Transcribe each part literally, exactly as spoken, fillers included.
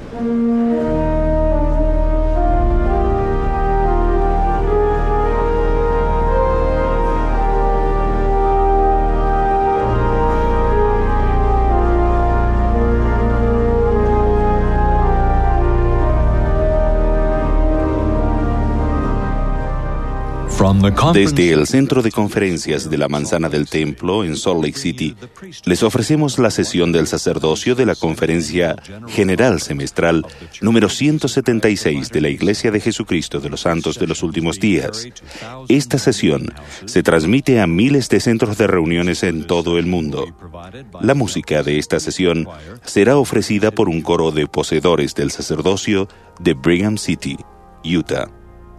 Desde el Centro de Conferencias de la Manzana del Templo en Salt Lake City, les ofrecemos la sesión del sacerdocio de la Conferencia General Semestral número ciento setenta y seis de la Iglesia de Jesucristo de los Santos de los Últimos Días. Esta sesión se transmite a miles de centros de reuniones en todo el mundo. La música de esta sesión será ofrecida por un coro de poseedores del sacerdocio de Brigham City, Utah.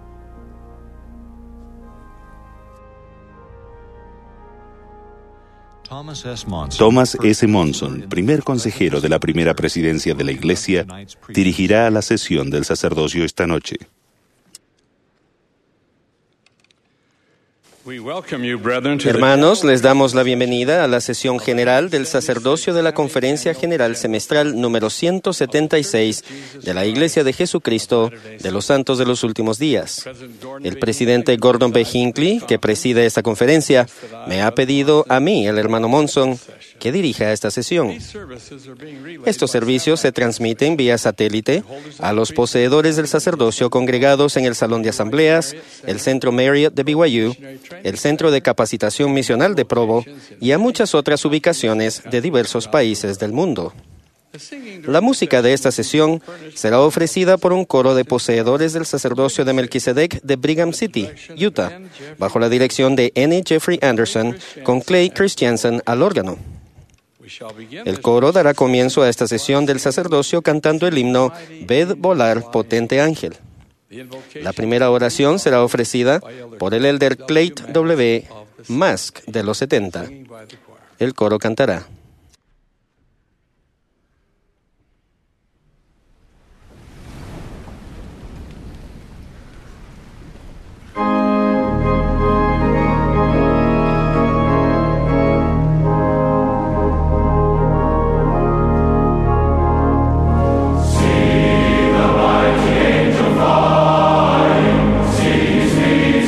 Thomas S. Monson, primer consejero de la primera presidencia de la Iglesia, dirigirá la sesión del sacerdocio esta noche. Hermanos, les damos la bienvenida a la sesión general del sacerdocio de la Conferencia General Semestral número ciento setenta y seis de la Iglesia de Jesucristo de los Santos de los Últimos Días. El presidente Gordon B. Hinckley, que preside esta conferencia, me ha pedido a mí, el hermano Monson, que dirija esta sesión. Estos servicios se transmiten vía satélite a los poseedores del sacerdocio congregados en el Salón de Asambleas, el Centro Marriott de B Y U, el Centro de Capacitación Misional de Provo y a muchas otras ubicaciones de diversos países del mundo. La música de esta sesión será ofrecida por un coro de poseedores del sacerdocio de Melquisedec de Brigham City, Utah, bajo la dirección de N. Jeffrey Anderson, con Clay Christiansen al órgano. El coro dará comienzo a esta sesión del sacerdocio cantando el himno Ved volar, potente ángel. La primera oración será ofrecida por el elder Clayton W. Mask de los setenta. El coro cantará.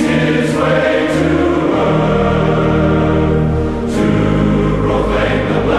The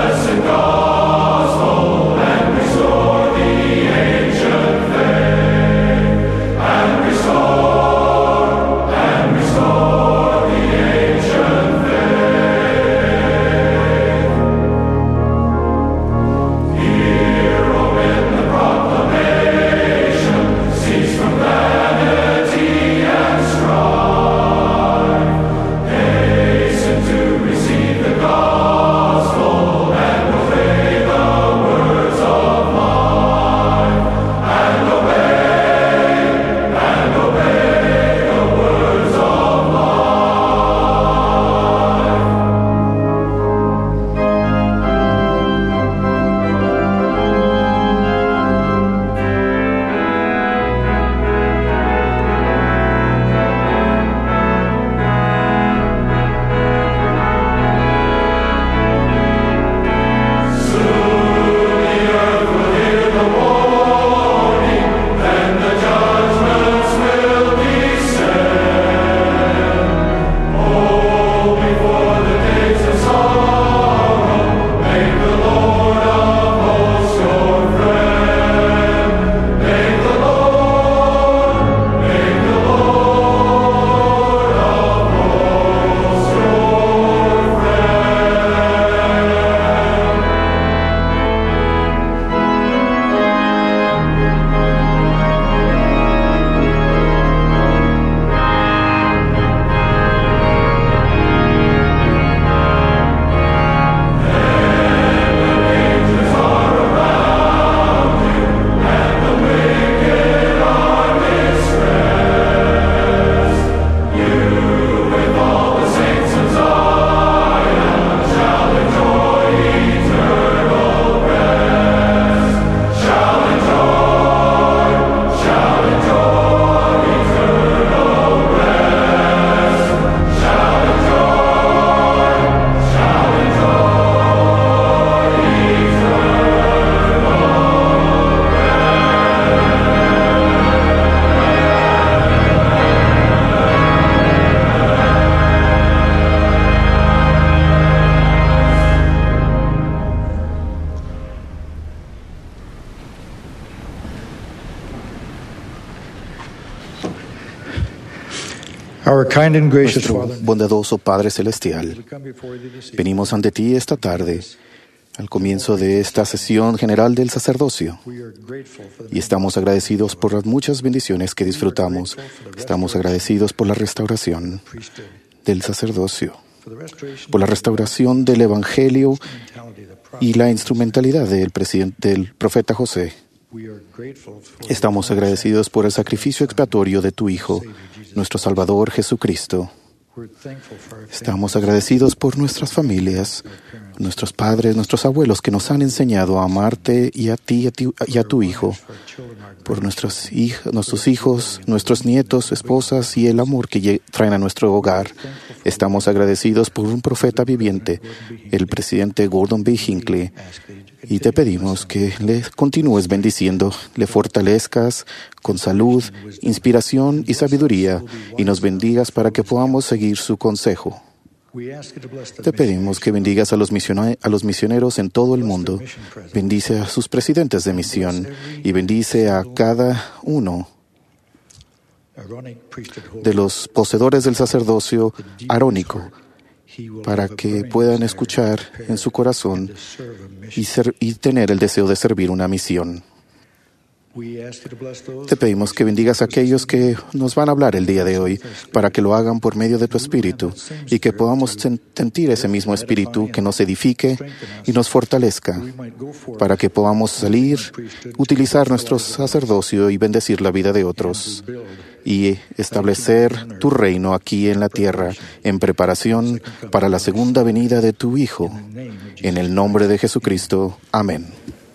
Our kind and gracious Nuestro Father, bondadoso Padre Celestial, venimos ante ti esta tarde, al comienzo de esta sesión general del sacerdocio, y estamos agradecidos por las muchas bendiciones que disfrutamos. Estamos agradecidos por la restauración del sacerdocio, por la restauración del Evangelio y la instrumentalidad del, presidente, del profeta José. Estamos agradecidos por el sacrificio expiatorio de tu Hijo, nuestro Salvador Jesucristo. Estamos agradecidos por nuestras familias, nuestros padres, nuestros abuelos que nos han enseñado a amarte y a ti y a, ti, y a tu Hijo, por nuestros, hij- nuestros hijos, nuestros nietos, esposas y el amor que lle- traen a nuestro hogar. Estamos agradecidos por un profeta viviente, el presidente Gordon B. Hinckley, y te pedimos que le continúes bendiciendo, le fortalezcas con salud, inspiración y sabiduría, y nos bendigas para que podamos seguir su consejo. Te pedimos que bendigas a los, misiona- a los misioneros en todo el mundo, bendice a sus presidentes de misión y bendice a cada uno de los poseedores del sacerdocio arónico, para que puedan escuchar en su corazón y, ser, y tener el deseo de servir una misión. Te pedimos que bendigas a aquellos que nos van a hablar el día de hoy, para que lo hagan por medio de tu Espíritu y que podamos sen- sentir ese mismo Espíritu que nos edifique y nos fortalezca, para que podamos salir, utilizar nuestro sacerdocio y bendecir la vida de otros y establecer tu reino aquí en la tierra en preparación para la segunda venida de tu Hijo. En el nombre de Jesucristo. Amén.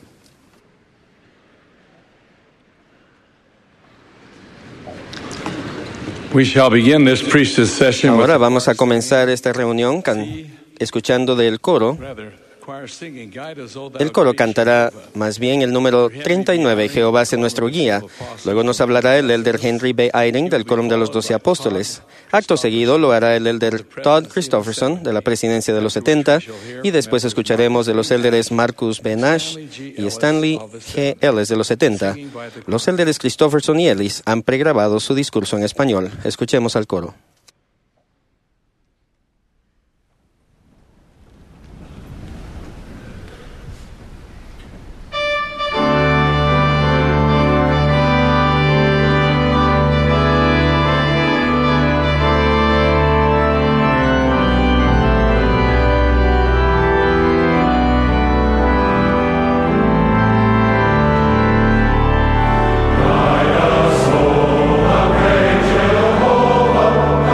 We shall begin this priesthood session with Ahora vamos a comenzar esta reunión can- escuchando del coro. El coro cantará más bien el número treinta y nueve, Jehová es nuestro guía. Luego nos hablará el elder Henry B. Eyring del Quórum de los Doce Apóstoles. Acto seguido lo hará el elder Todd Christofferson de la Presidencia de los setenta, y después escucharemos de los elderes Marcus B. Nash y Stanley G. Ellis de los setenta. Los elderes Christofferson y Ellis han pregrabado su discurso en español. Escuchemos al coro. Jehovah,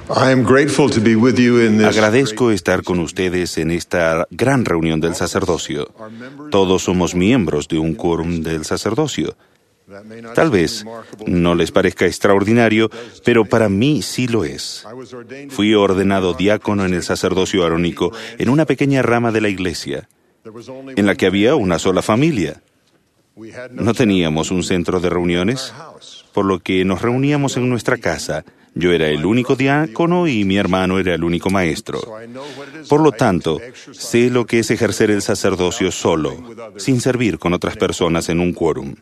Agradezco estar con ustedes en esta gran reunión del sacerdocio. Todos somos miembros de un quórum del sacerdocio. Tal vez no les parezca extraordinario, pero para mí sí lo es. Fui ordenado diácono en el sacerdocio arónico en una pequeña rama de la iglesia, en la que había una sola familia. No teníamos un centro de reuniones, por lo que nos reuníamos en nuestra casa. Yo era el único diácono y mi hermano era el único maestro. Por lo tanto, sé lo que es ejercer el sacerdocio solo, sin servir con otras personas en un quórum.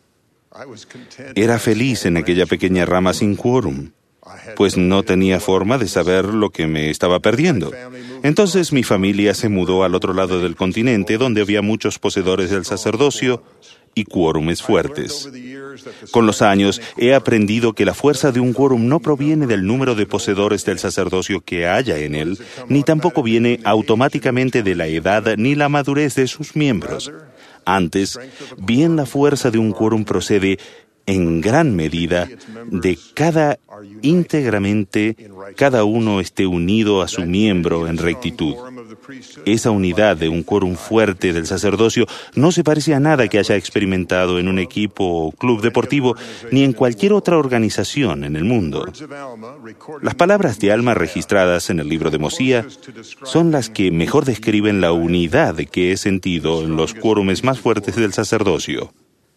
Era feliz en aquella pequeña rama sin quórum, pues no tenía forma de saber lo que me estaba perdiendo. Entonces mi familia se mudó al otro lado del continente, donde había muchos poseedores del sacerdocio y quórumes fuertes. Con los años he aprendido que la fuerza de un quórum no proviene del número de poseedores del sacerdocio que haya en él, ni tampoco viene automáticamente de la edad ni la madurez de sus miembros. Antes, bien la fuerza de un quórum procede en gran medida de cada íntegramente, cada uno esté unido a su miembro en rectitud. Esa unidad de un quórum fuerte del sacerdocio no se parece a nada que haya experimentado en un equipo o club deportivo ni en cualquier otra organización en el mundo. Las palabras de Alma registradas en el libro de Mosía son las que mejor describen la unidad que he sentido en los quórumes más fuertes del sacerdocio.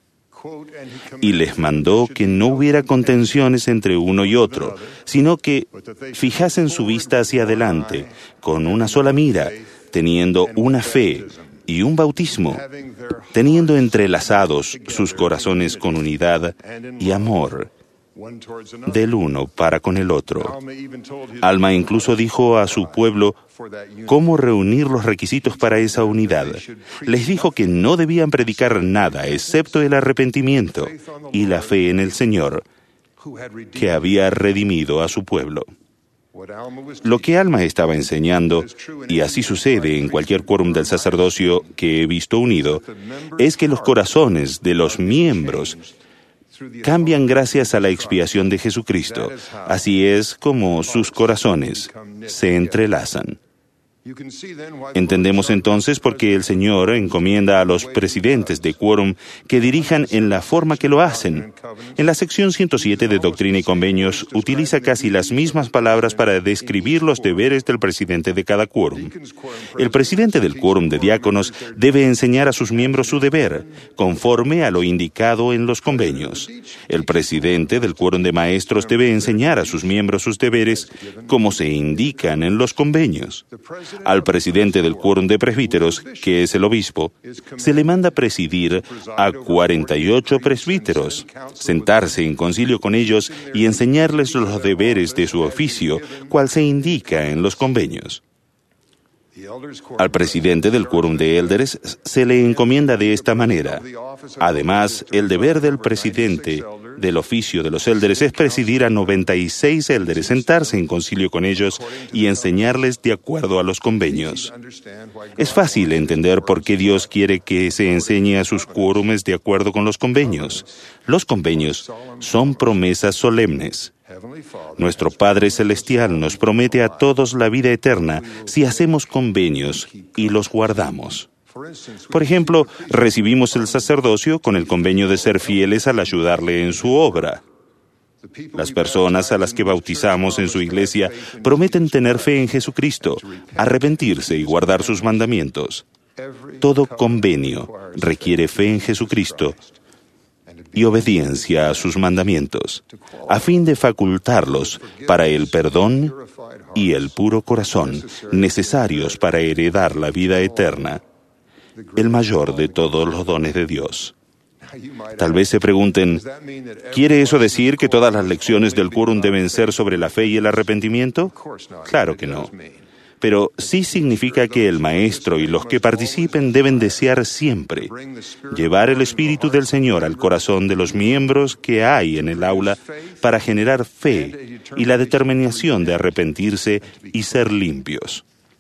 Y les mandó que no hubiera contenciones entre uno y otro, sino que fijasen su vista hacia adelante, con una sola mira, teniendo una fe y un bautismo, teniendo entrelazados sus corazones con unidad y amor del uno para con el otro. Alma incluso dijo a su pueblo cómo reunir los requisitos para esa unidad. Les dijo que no debían predicar nada excepto el arrepentimiento y la fe en el Señor, que había redimido a su pueblo. Lo que Alma estaba enseñando, y así sucede en cualquier quórum del sacerdocio que he visto unido, es que los corazones de los miembros cambian gracias a la expiación de Jesucristo. Así es como sus corazones se entrelazan. Entendemos entonces por qué el Señor encomienda a los presidentes de quórum que dirijan en la forma que lo hacen. En la sección ciento siete de Doctrina y Convenios utiliza casi las mismas palabras para describir los deberes del presidente de cada quórum. El presidente del quórum de diáconos debe enseñar a sus miembros su deber, conforme a lo indicado en los convenios. El presidente del quórum de maestros debe enseñar a sus miembros sus deberes, como se indican en los convenios. Al presidente del quórum de presbíteros, que es el obispo, se le manda presidir a cuarenta y ocho presbíteros, sentarse en concilio con ellos y enseñarles los deberes de su oficio, cual se indica en los convenios. Al presidente del quórum de élderes se le encomienda de esta manera. Además, el deber del presidente del oficio de los élderes es presidir a noventa y seis élderes, sentarse en concilio con ellos y enseñarles de acuerdo a los convenios. Es fácil entender por qué Dios quiere que se enseñe a sus quórumes de acuerdo con los convenios. Los convenios son promesas solemnes. Nuestro Padre Celestial nos promete a todos la vida eterna si hacemos convenios y los guardamos. Por ejemplo, recibimos el sacerdocio con el convenio de ser fieles al ayudarle en su obra. Las personas a las que bautizamos en su iglesia prometen tener fe en Jesucristo, arrepentirse y guardar sus mandamientos. Todo convenio requiere fe en Jesucristo y obediencia a sus mandamientos, a fin de facultarlos para el perdón y el puro corazón, necesarios para heredar la vida eterna, el mayor de todos los dones de Dios. Tal vez se pregunten, ¿quiere eso decir que todas las lecciones del quórum deben ser sobre la fe y el arrepentimiento? Claro que no. Pero sí significa que el maestro y los que participen deben desear siempre llevar el Espíritu del Señor al corazón de los miembros que hay en el aula para generar fe y la determinación de arrepentirse y ser limpios.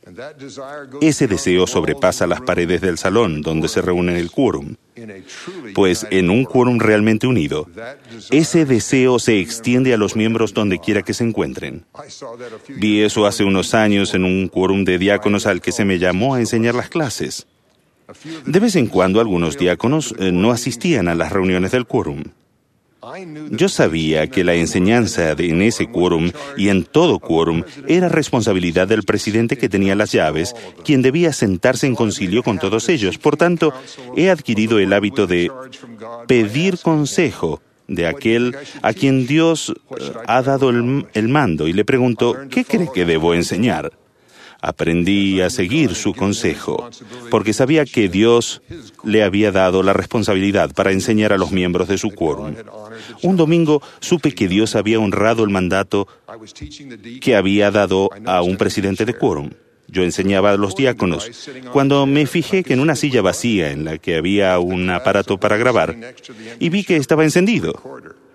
Ese deseo sobrepasa las paredes del salón donde se reúne el quórum, pues en un quórum realmente unido, ese deseo se extiende a los miembros donde quiera que se encuentren. Vi eso hace unos años en un quórum de diáconos al que se me llamó a enseñar las clases. De vez en cuando algunos diáconos eh, no asistían a las reuniones del quórum. Yo sabía que la enseñanza de, en ese quórum y en todo quórum era responsabilidad del presidente que tenía las llaves, quien debía sentarse en concilio con todos ellos. Por tanto, he adquirido el hábito de pedir consejo de aquel a quien Dios uh, ha dado el, el mando y le pregunto, ¿qué cree que debo enseñar? Aprendí a seguir su consejo, porque sabía que Dios le había dado la responsabilidad para enseñar a los miembros de su quórum. Un domingo supe que Dios había honrado el mandato que había dado a un presidente de quórum. Yo enseñaba a los diáconos. Cuando me fijé que en una silla vacía en la que había un aparato para grabar, y vi que estaba encendido.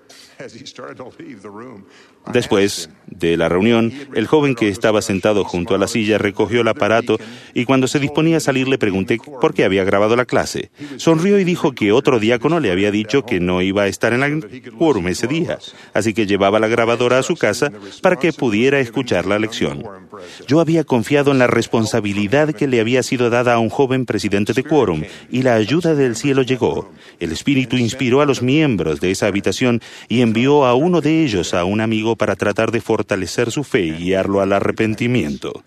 Después de la reunión, el joven que estaba sentado junto a la silla recogió el aparato y cuando se disponía a salir le pregunté por qué había grabado la clase. Sonrió y dijo que otro diácono le había dicho que no iba a estar en el quórum ese día, así que llevaba la grabadora a su casa para que pudiera escuchar la lección. Yo había confiado en la responsabilidad que le había sido dada a un joven presidente de quórum y la ayuda del cielo llegó. El Espíritu inspiró a los miembros de esa habitación y envió a uno de ellos a un amigo para tratar de fortalecer su fe y guiarlo al arrepentimiento.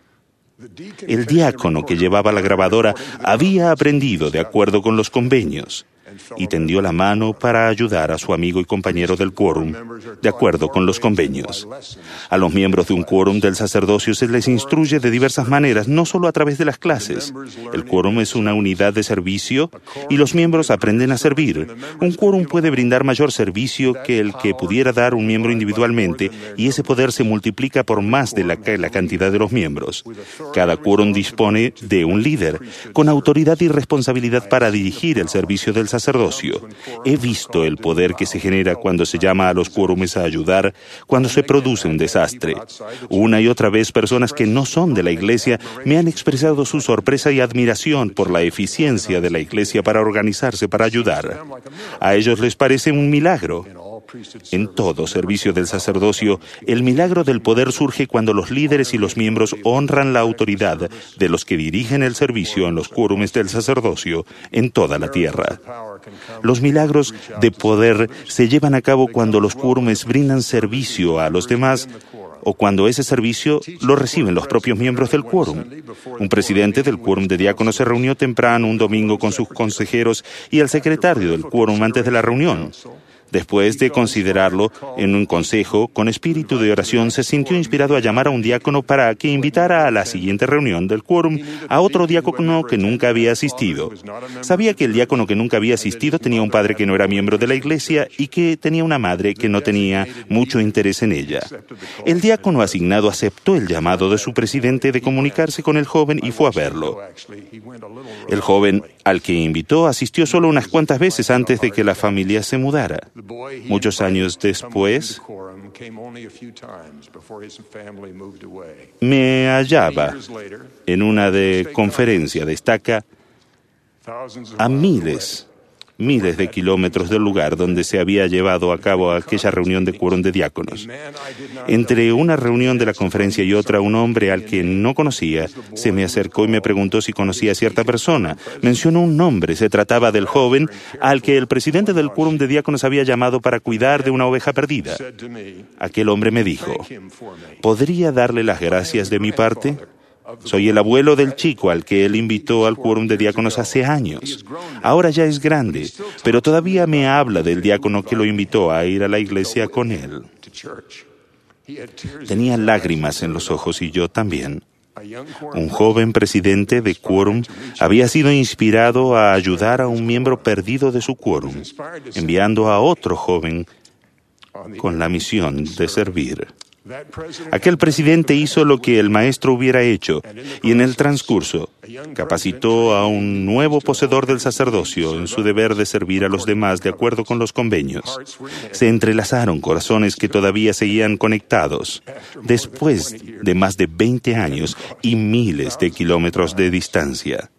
El diácono que llevaba la grabadora había aprendido de acuerdo con los convenios y tendió la mano para ayudar a su amigo y compañero del quórum, de acuerdo con los convenios. A los miembros de un quórum del sacerdocio se les instruye de diversas maneras, no solo a través de las clases. El quórum es una unidad de servicio y los miembros aprenden a servir. Un quórum puede brindar mayor servicio que el que pudiera dar un miembro individualmente y ese poder se multiplica por más de la, la cantidad de los miembros. Cada quórum dispone de un líder, con autoridad y responsabilidad para dirigir el servicio del sacerdocio. He visto el poder que se genera cuando se llama a los quórumes a ayudar, cuando se produce un desastre. Una y otra vez personas que no son de la iglesia me han expresado su sorpresa y admiración por la eficiencia de la iglesia para organizarse para ayudar. A ellos les parece un milagro. En todo servicio del sacerdocio, el milagro del poder surge cuando los líderes y los miembros honran la autoridad de los que dirigen el servicio en los quórumes del sacerdocio en toda la tierra. Los milagros de poder se llevan a cabo cuando los quórumes brindan servicio a los demás o cuando ese servicio lo reciben los propios miembros del quórum. Un presidente del quórum de diáconos se reunió temprano un domingo con sus consejeros y el secretario del quórum antes de la reunión. Después de considerarlo en un consejo, con espíritu de oración, se sintió inspirado a llamar a un diácono para que invitara a la siguiente reunión del quórum a otro diácono que nunca había asistido. Sabía que el diácono que nunca había asistido tenía un padre que no era miembro de la iglesia y que tenía una madre que no tenía mucho interés en ella. El diácono asignado aceptó el llamado de su presidente de comunicarse con el joven y fue a verlo. El joven al que invitó asistió solo unas cuantas veces antes de que la familia se mudara. Muchos años después, me hallaba en una de conferencia de estaca a miles, miles de kilómetros del lugar donde se había llevado a cabo aquella reunión de quórum de diáconos. Entre una reunión de la conferencia y otra, un hombre al que no conocía se me acercó y me preguntó si conocía a cierta persona. Mencionó un nombre. Se trataba del joven al que el presidente del quórum de diáconos había llamado para cuidar de una oveja perdida. Aquel hombre me dijo, ¿podría darle las gracias de mi parte? Soy el abuelo del chico al que él invitó al quórum de diáconos hace años. Ahora ya es grande, pero todavía me habla del diácono que lo invitó a ir a la iglesia con él. Tenía lágrimas en los ojos y yo también. Un joven presidente de quórum había sido inspirado a ayudar a un miembro perdido de su quórum, enviando a otro joven con la misión de servir. Aquel presidente hizo lo que el maestro hubiera hecho y en el transcurso capacitó a un nuevo poseedor del sacerdocio en su deber de servir a los demás de acuerdo con los convenios. Se entrelazaron corazones que todavía seguían conectados después de más de veinte años y miles de kilómetros de distancia.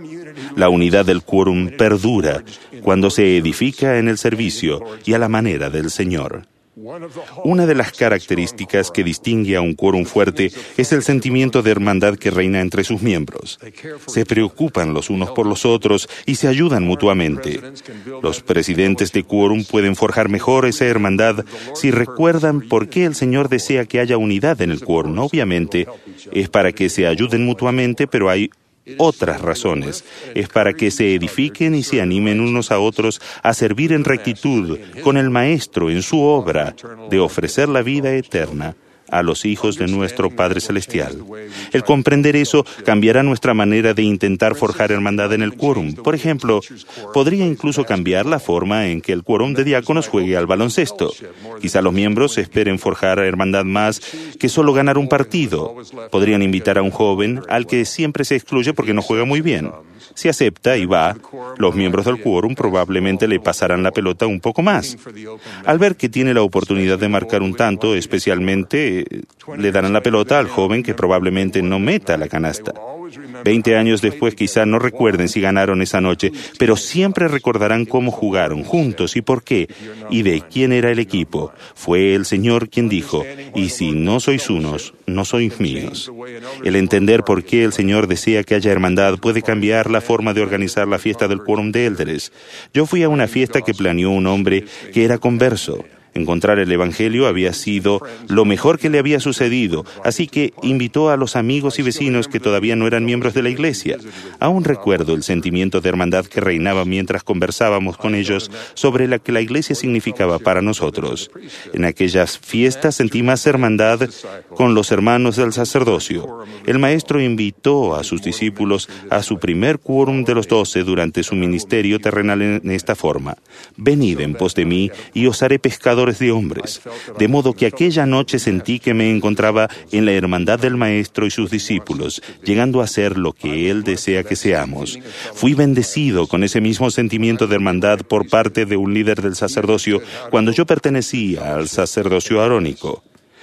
La unidad del quórum perdura cuando se edifica en el servicio y a la manera del Señor. Una de las características que distingue a un quórum fuerte es el sentimiento de hermandad que reina entre sus miembros. Se preocupan los unos por los otros y se ayudan mutuamente. Los presidentes de quórum pueden forjar mejor esa hermandad si recuerdan por qué el Señor desea que haya unidad en el quórum. Obviamente, es para que se ayuden mutuamente, pero hay otras razones. Es para que se edifiquen y se animen unos a otros a servir en rectitud con el Maestro en su obra de ofrecer la vida eterna a los hijos de nuestro Padre Celestial. El comprender eso cambiará nuestra manera de intentar forjar hermandad en el quórum. Por ejemplo, podría incluso cambiar la forma en que el quórum de diáconos juegue al baloncesto. Quizá los miembros esperen forjar hermandad más que solo ganar un partido. Podrían invitar a un joven al que siempre se excluye porque no juega muy bien. Si acepta y va, los miembros del quórum probablemente le pasarán la pelota un poco más. Al ver que tiene la oportunidad de marcar un tanto, especialmente le darán la pelota al joven que probablemente no meta la canasta. Veinte años después quizá no recuerden si ganaron esa noche, pero siempre recordarán cómo jugaron juntos y por qué, y de quién era el equipo. Fue el Señor quien dijo, y si no sois unos, no sois míos. El entender por qué el Señor desea que haya hermandad puede cambiar la forma de organizar la fiesta del quórum de élderes. Yo fui a una fiesta que planeó un hombre que era converso. Encontrar el Evangelio había sido lo mejor que le había sucedido, así que invitó a los amigos y vecinos que todavía no eran miembros de la iglesia. Aún recuerdo el sentimiento de hermandad que reinaba mientras conversábamos con ellos sobre lo que la iglesia significaba para nosotros. En aquellas fiestas sentí más hermandad con los hermanos del sacerdocio. El maestro invitó a sus discípulos a su primer quórum de los doce durante su ministerio terrenal en esta forma: venid en pos de mí y os haré pescadores de hombres. De modo que aquella noche sentí que me encontraba en la hermandad del Maestro y sus discípulos, llegando a ser lo que Él desea que seamos. Fui bendecido con ese mismo sentimiento de hermandad por parte de un líder del sacerdocio cuando yo pertenecía al sacerdocio arónico.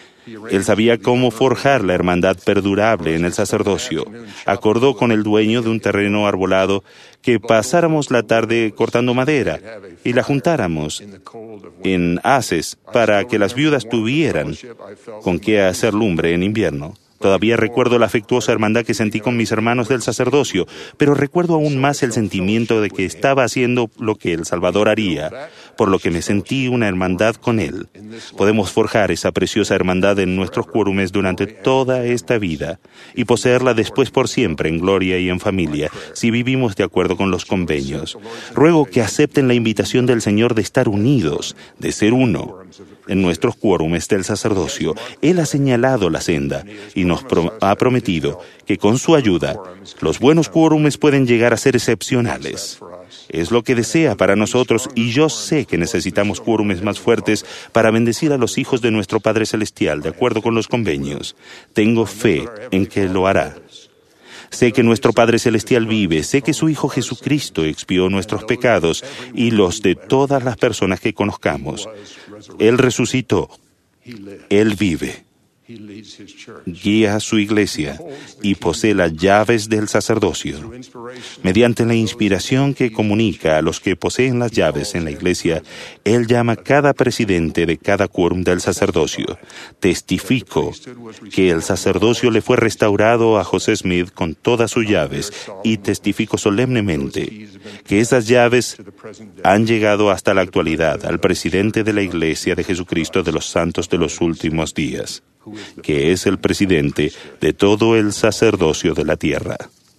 Él sabía cómo forjar la hermandad perdurable en el sacerdocio. Acordó con el dueño de un terreno arbolado que pasáramos la tarde cortando madera y la juntáramos en haces para que las viudas tuvieran con qué hacer lumbre en invierno. Todavía recuerdo la afectuosa hermandad que sentí con mis hermanos del sacerdocio, pero recuerdo aún más el sentimiento de que estaba haciendo lo que el Salvador haría, por lo que me sentí una hermandad con Él. Podemos forjar esa preciosa hermandad en nuestros quórumes durante toda esta vida y poseerla después por siempre en gloria y en familia, si vivimos de acuerdo con los convenios. Ruego que acepten la invitación del Señor de estar unidos, de ser uno. En nuestros quórumes del sacerdocio, Él ha señalado la senda y nos pro- ha prometido que con su ayuda, los buenos quórumes pueden llegar a ser excepcionales. Es lo que desea para nosotros y yo sé que necesitamos quórumes más fuertes para bendecir a los hijos de nuestro Padre Celestial, de acuerdo con los convenios. Tengo fe en que lo hará. Sé que nuestro Padre Celestial vive, sé que su Hijo Jesucristo expió nuestros pecados y los de todas las personas que conozcamos. Él resucitó, Él vive. Guía a su iglesia y posee las llaves del sacerdocio. Mediante la inspiración que comunica a los que poseen las llaves en la iglesia, Él llama a cada presidente de cada quórum del sacerdocio. Testifico que el sacerdocio le fue restaurado a José Smith con todas sus llaves y testifico solemnemente que esas llaves han llegado hasta la actualidad al presidente de la Iglesia de Jesucristo de los Santos de los Últimos Días, que es el presidente de todo el sacerdocio de la tierra.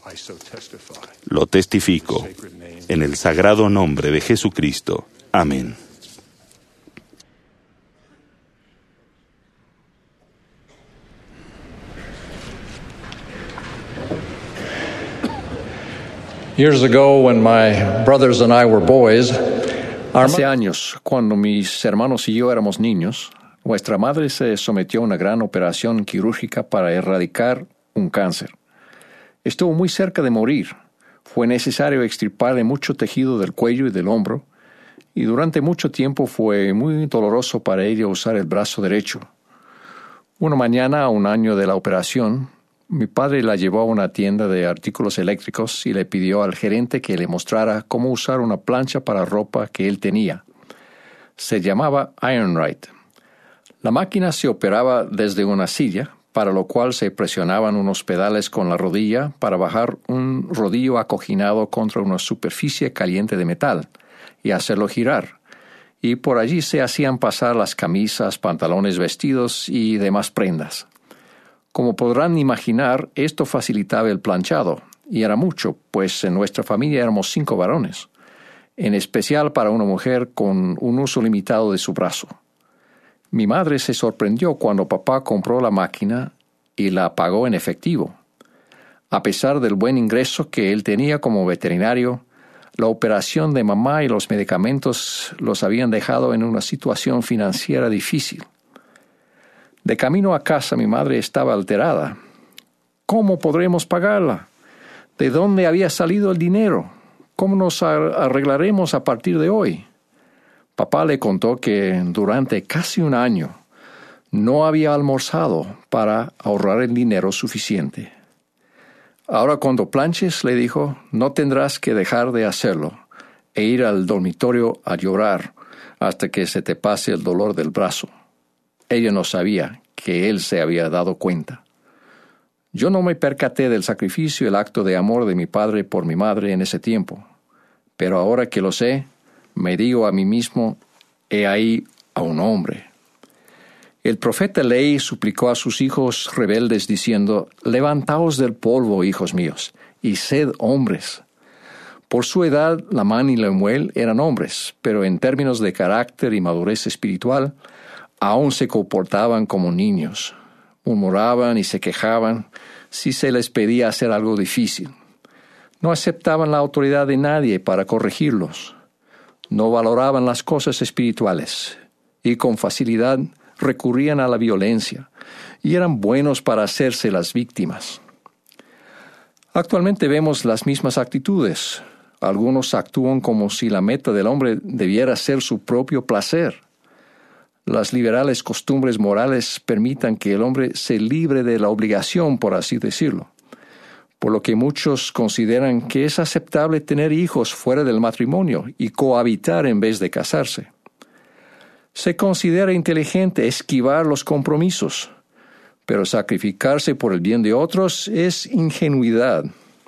Lo testifico en el sagrado nombre de Jesucristo. Amén. Years ago, when my brothers and I were boys, our Hace años, cuando mis hermanos y yo éramos niños, Nuestra madre se sometió a una gran operación quirúrgica para erradicar un cáncer. Estuvo muy cerca de morir. Fue necesario extirparle mucho tejido del cuello y del hombro, y durante mucho tiempo fue muy doloroso para ella usar el brazo derecho. Una mañana, a un año de la operación, mi padre la llevó a una tienda de artículos eléctricos y le pidió al gerente que le mostrara cómo usar una plancha para ropa que él tenía. Se llamaba Ironrite. La máquina se operaba desde una silla, para lo cual se presionaban unos pedales con la rodilla para bajar un rodillo acoginado contra una superficie caliente de metal y hacerlo girar. Y por allí se hacían pasar las camisas, pantalones, vestidos y demás prendas. Como podrán imaginar, esto facilitaba el planchado, y era mucho, pues en nuestra familia éramos cinco varones, en especial para una mujer con un uso limitado de su brazo. Mi madre se sorprendió cuando papá compró la máquina y la pagó en efectivo. A pesar del buen ingreso que él tenía como veterinario, la operación de mamá y los medicamentos los habían dejado en una situación financiera difícil. De camino a casa mi madre estaba alterada. ¿Cómo podremos pagarla? ¿De dónde había salido el dinero? ¿Cómo nos arreglaremos a partir de hoy? Papá le contó que durante casi un año no había almorzado para ahorrar el dinero suficiente. Ahora cuando planches, le dijo, no tendrás que dejar de hacerlo e ir al dormitorio a llorar hasta que se te pase el dolor del brazo. Ella no sabía que él se había dado cuenta. Yo no me percaté del sacrificio y el acto de amor de mi padre por mi madre en ese tiempo, pero ahora que lo sé, me digo a mí mismo, he ahí a un hombre. El profeta Ley suplicó a sus hijos rebeldes diciendo, levantaos del polvo, hijos míos, y sed hombres. Por su edad, Lamán y Lemuel eran hombres, pero en términos de carácter y madurez espiritual, aún se comportaban como niños. Murmuraban y se quejaban si se les pedía hacer algo difícil. No aceptaban la autoridad de nadie para corregirlos. No valoraban las cosas espirituales y con facilidad recurrían a la violencia y eran buenos para hacerse las víctimas. Actualmente vemos las mismas actitudes. Algunos actúan como si la meta del hombre debiera ser su propio placer. Las liberales costumbres morales permitan que el hombre se libre de la obligación, por así decirlo, por lo que muchos consideran que es aceptable tener hijos fuera del matrimonio y cohabitar en vez de casarse. Se considera inteligente esquivar los compromisos, pero sacrificarse por el bien de otros es ingenuidad.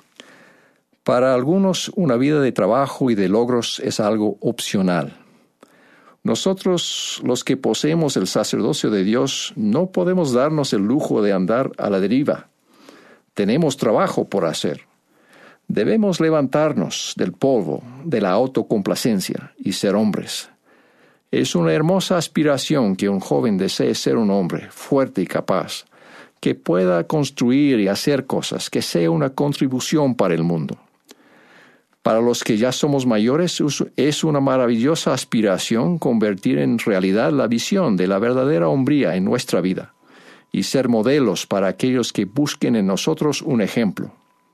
Para algunos, una vida de trabajo y de logros es algo opcional. Nosotros, los que poseemos el sacerdocio de Dios, no podemos darnos el lujo de andar a la deriva. Tenemos trabajo por hacer. Debemos levantarnos del polvo, de la autocomplacencia y ser hombres. Es una hermosa aspiración que un joven desee ser un hombre fuerte y capaz, que pueda construir y hacer cosas, que sea una contribución para el mundo. Para los que ya somos mayores, es una maravillosa aspiración convertir en realidad la visión de la verdadera hombría en nuestra vida y ser modelos para aquellos que busquen en nosotros un ejemplo.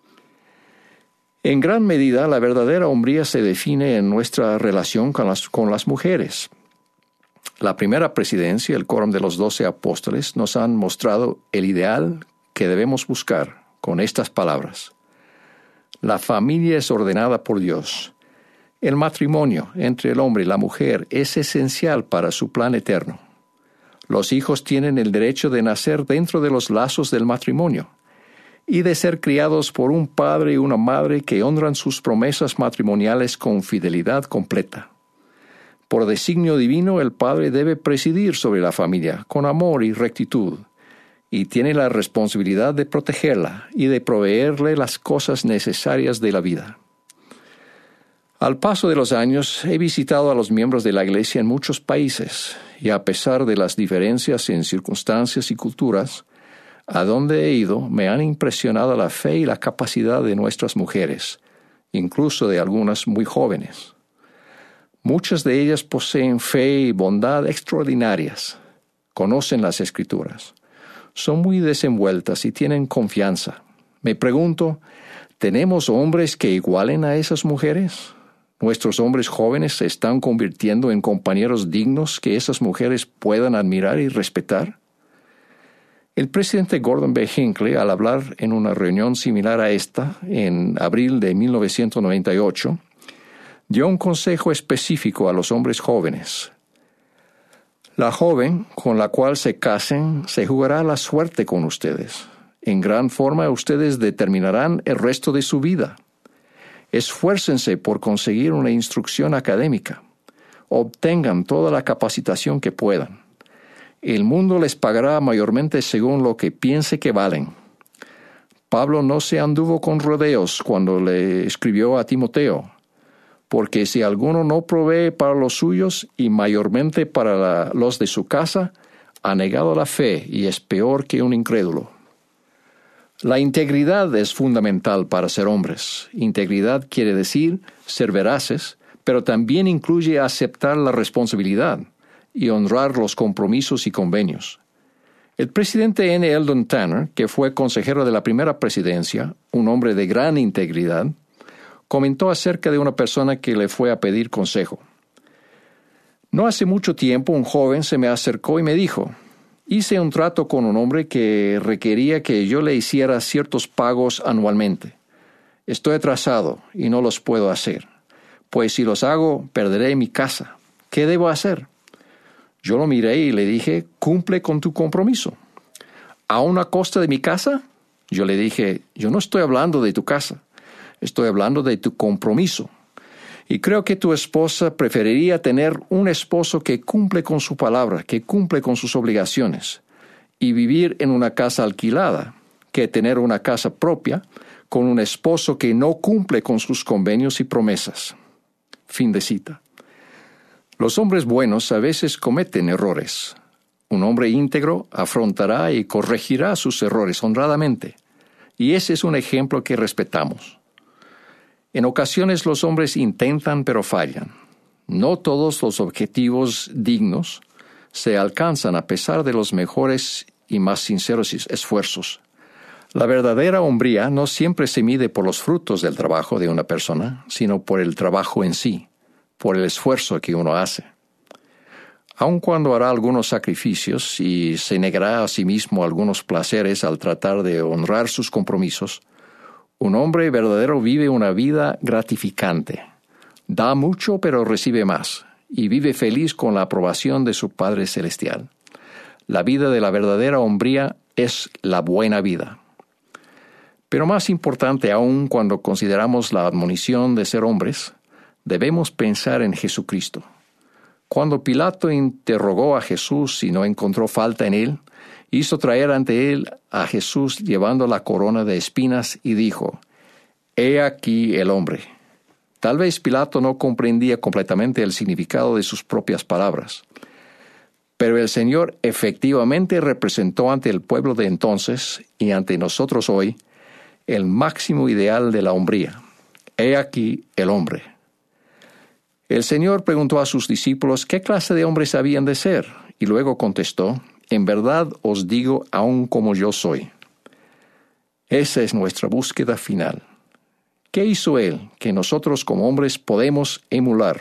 En gran medida, la verdadera hombría se define en nuestra relación con las, con las mujeres. La primera presidencia, el Quórum de los Doce Apóstoles, nos han mostrado el ideal que debemos buscar con estas palabras. La familia es ordenada por Dios. El matrimonio entre el hombre y la mujer es esencial para su plan eterno. Los hijos tienen el derecho de nacer dentro de los lazos del matrimonio y de ser criados por un padre y una madre que honran sus promesas matrimoniales con fidelidad completa. Por designio divino, el padre debe presidir sobre la familia con amor y rectitud, y tiene la responsabilidad de protegerla y de proveerle las cosas necesarias de la vida. Al paso de los años, he visitado a los miembros de la Iglesia en muchos países, y a pesar de las diferencias en circunstancias y culturas, a donde he ido me han impresionado la fe y la capacidad de nuestras mujeres, incluso de algunas muy jóvenes. Muchas de ellas poseen fe y bondad extraordinarias. conocen las Escrituras, son muy desenvueltas y tienen confianza. Me pregunto, ¿tenemos hombres que igualen a esas mujeres? ¿Nuestros hombres jóvenes se están convirtiendo en compañeros dignos que esas mujeres puedan admirar y respetar? El presidente Gordon B. Hinckley, al hablar en una reunión similar a esta, en abril de mil novecientos noventa y ocho, dio un consejo específico a los hombres jóvenes. La joven con la cual se casen se jugará la suerte con ustedes. En gran forma ustedes determinarán el resto de su vida. Esfuércense por conseguir una instrucción académica. Obtengan toda la capacitación que puedan. El mundo les pagará mayormente según lo que piense que valen. Pablo no se anduvo con rodeos cuando le escribió a Timoteo, porque si alguno no provee para los suyos y mayormente para la, los de su casa, ha negado la fe y es peor que un incrédulo. La integridad es fundamental para ser hombres. Integridad quiere decir ser veraces, pero también incluye aceptar la responsabilidad y honrar los compromisos y convenios. El presidente N. Eldon Tanner, que fue consejero de la primera presidencia, un hombre de gran integridad, comentó acerca de una persona que le fue a pedir consejo. No hace mucho tiempo un joven se me acercó y me dijo, hice un trato con un hombre que requería que yo le hiciera ciertos pagos anualmente. Estoy atrasado y no los puedo hacer, pues si los hago perderé mi casa. ¿Qué debo hacer? Yo lo miré y le dije, cumple con tu compromiso. ¿Aún a costa de mi casa? Yo le dije, yo no estoy hablando de tu casa, estoy hablando de tu compromiso. Y creo que tu esposa preferiría tener un esposo que cumple con su palabra, que cumple con sus obligaciones, y vivir en una casa alquilada, que tener una casa propia con un esposo que no cumple con sus convenios y promesas. Fin de cita. Los hombres buenos a veces cometen errores. Un hombre íntegro afrontará y corregirá sus errores honradamente, y ese es un ejemplo que respetamos. En ocasiones los hombres intentan pero fallan. No todos los objetivos dignos se alcanzan a pesar de los mejores y más sinceros esfuerzos. La verdadera hombría no siempre se mide por los frutos del trabajo de una persona, sino por el trabajo en sí, por el esfuerzo que uno hace. Aun cuando hará algunos sacrificios y se negará a sí mismo algunos placeres al tratar de honrar sus compromisos, un hombre verdadero vive una vida gratificante. Da mucho pero recibe más, y vive feliz con la aprobación de su Padre Celestial. La vida de la verdadera hombría es la buena vida. Pero más importante aún cuando consideramos la admonición de ser hombres, debemos pensar en Jesucristo. Cuando Pilato interrogó a Jesús y no encontró falta en él, hizo traer ante él a Jesús llevando la corona de espinas y dijo, «He aquí el hombre». Tal vez Pilato no comprendía completamente el significado de sus propias palabras, pero el Señor efectivamente representó ante el pueblo de entonces y ante nosotros hoy el máximo ideal de la hombría. «He aquí el hombre». El Señor preguntó a sus discípulos qué clase de hombres habían de ser, y luego contestó, «En verdad os digo, aun como yo soy». Esa es nuestra búsqueda final. ¿Qué hizo Él que nosotros como hombres podemos emular?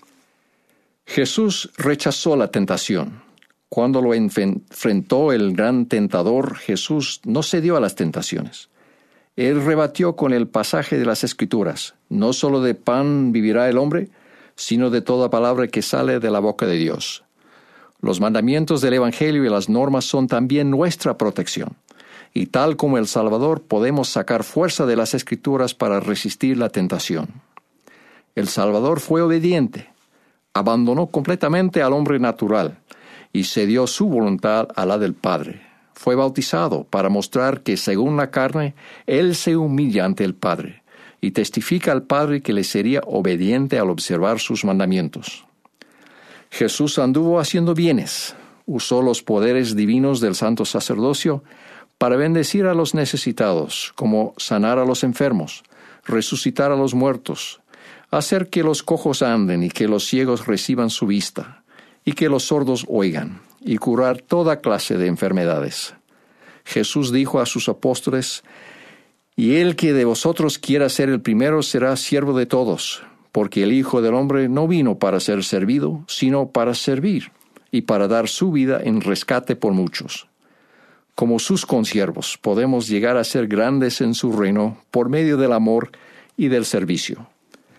Jesús rechazó la tentación. Cuando lo enfrentó el gran tentador, Jesús no cedió a las tentaciones. Él rebatió con el pasaje de las Escrituras, no solo de pan vivirá el hombre, sino de toda palabra que sale de la boca de Dios. Los mandamientos del Evangelio y las normas son también nuestra protección, y tal como el Salvador podemos sacar fuerza de las Escrituras para resistir la tentación. El Salvador fue obediente, abandonó completamente al hombre natural y cedió su voluntad a la del Padre. Fue bautizado para mostrar que, según la carne, Él se humilla ante el Padre y testifica al Padre que le sería obediente al observar sus mandamientos. Jesús anduvo haciendo bienes, usó los poderes divinos del santo sacerdocio para bendecir a los necesitados, como sanar a los enfermos, resucitar a los muertos, hacer que los cojos anden y que los ciegos reciban su vista, y que los sordos oigan, y curar toda clase de enfermedades. Jesús dijo a sus apóstoles: «Y el que de vosotros quiera ser el primero será siervo de todos, porque el Hijo del Hombre no vino para ser servido, sino para servir, y para dar su vida en rescate por muchos». Como sus consiervos, podemos llegar a ser grandes en su reino por medio del amor y del servicio.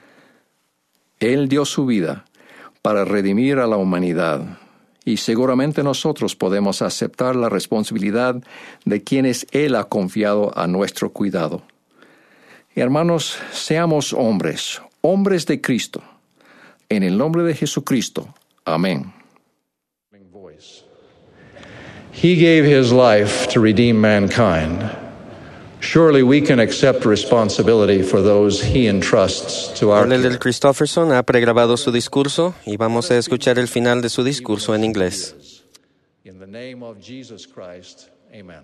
Él dio su vida para redimir a la humanidad, y seguramente nosotros podemos aceptar la responsabilidad de quienes Él ha confiado a nuestro cuidado. Hermanos, seamos hombres, hombres de Cristo. En el nombre de Jesucristo. Amén. He gave his life to redeem mankind. Surely we can accept responsibility for those he entrusts to our El del Christofferson ha pregrabado su discurso y vamos a escuchar el final de su discurso en inglés. In the name of Jesus Christ, amen.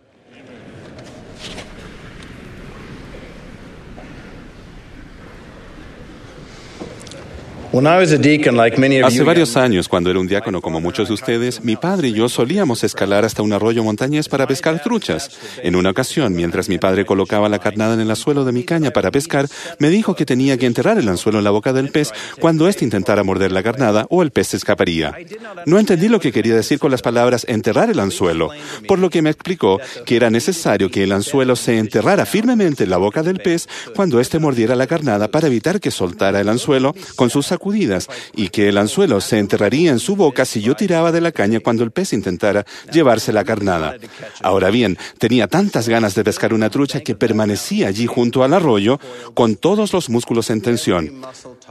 Hace varios años, cuando era un diácono como muchos de ustedes, mi padre y yo solíamos escalar hasta un arroyo montañés para pescar truchas. En una ocasión, mientras mi padre colocaba la carnada en el anzuelo de mi caña para pescar, me dijo que tenía que enterrar el anzuelo en la boca del pez cuando éste intentara morder la carnada o el pez se escaparía. No entendí lo que quería decir con las palabras enterrar el anzuelo, por lo que me explicó que era necesario que el anzuelo se enterrara firmemente en la boca del pez cuando éste mordiera la carnada para evitar que soltara el anzuelo con sus sacudidas y que el anzuelo se enterraría en su boca si yo tiraba de la caña cuando el pez intentara llevarse la carnada. Ahora bien, tenía tantas ganas de pescar una trucha que permanecía allí junto al arroyo con todos los músculos en tensión,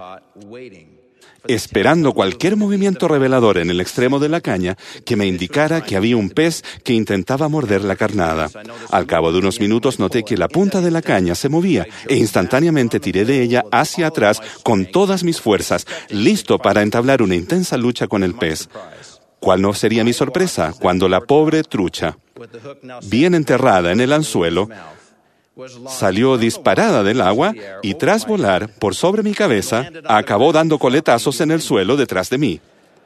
esperando cualquier movimiento revelador en el extremo de la caña que me indicara que había un pez que intentaba morder la carnada. Al cabo de unos minutos noté que la punta de la caña se movía e instantáneamente tiré de ella hacia atrás con todas mis fuerzas, listo para entablar una intensa lucha con el pez. ¿Cuál no sería mi sorpresa cuando la pobre trucha, bien enterrada en el anzuelo, salió disparada del agua y tras volar por sobre mi cabeza, acabó dando coletazos en el suelo detrás de mí?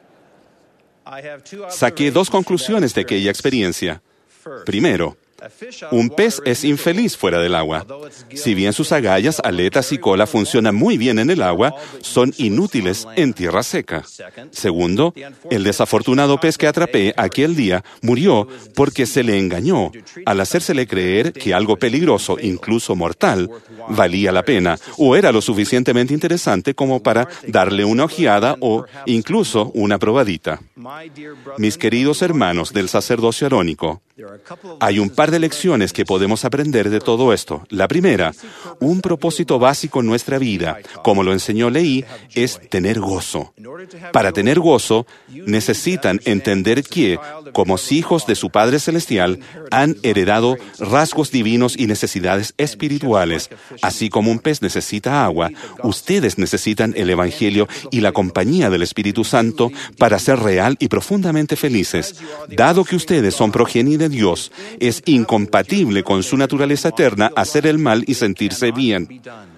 Saqué dos conclusiones de aquella experiencia. Primero, un pez es infeliz fuera del agua. Si bien sus agallas, aletas y cola funcionan muy bien en el agua, son inútiles en tierra seca. Segundo, el desafortunado pez que atrapé aquel día murió porque se le engañó al hacérsele creer que algo peligroso, incluso mortal, valía la pena o era lo suficientemente interesante como para darle una ojeada o incluso una probadita. Mis queridos hermanos del sacerdocio arónico, hay un par de lecciones que podemos aprender de todo esto. La primera, un propósito básico en nuestra vida, como lo enseñó Leí, es tener gozo. Para tener gozo, necesitan entender que, como hijos de su Padre Celestial, han heredado rasgos divinos y necesidades espirituales. Así como un pez necesita agua, ustedes necesitan el Evangelio y la compañía del Espíritu Santo para ser real y profundamente felices. Dado que ustedes son progenie de Dios, es incompatible con su naturaleza eterna hacer el mal y sentirse bien.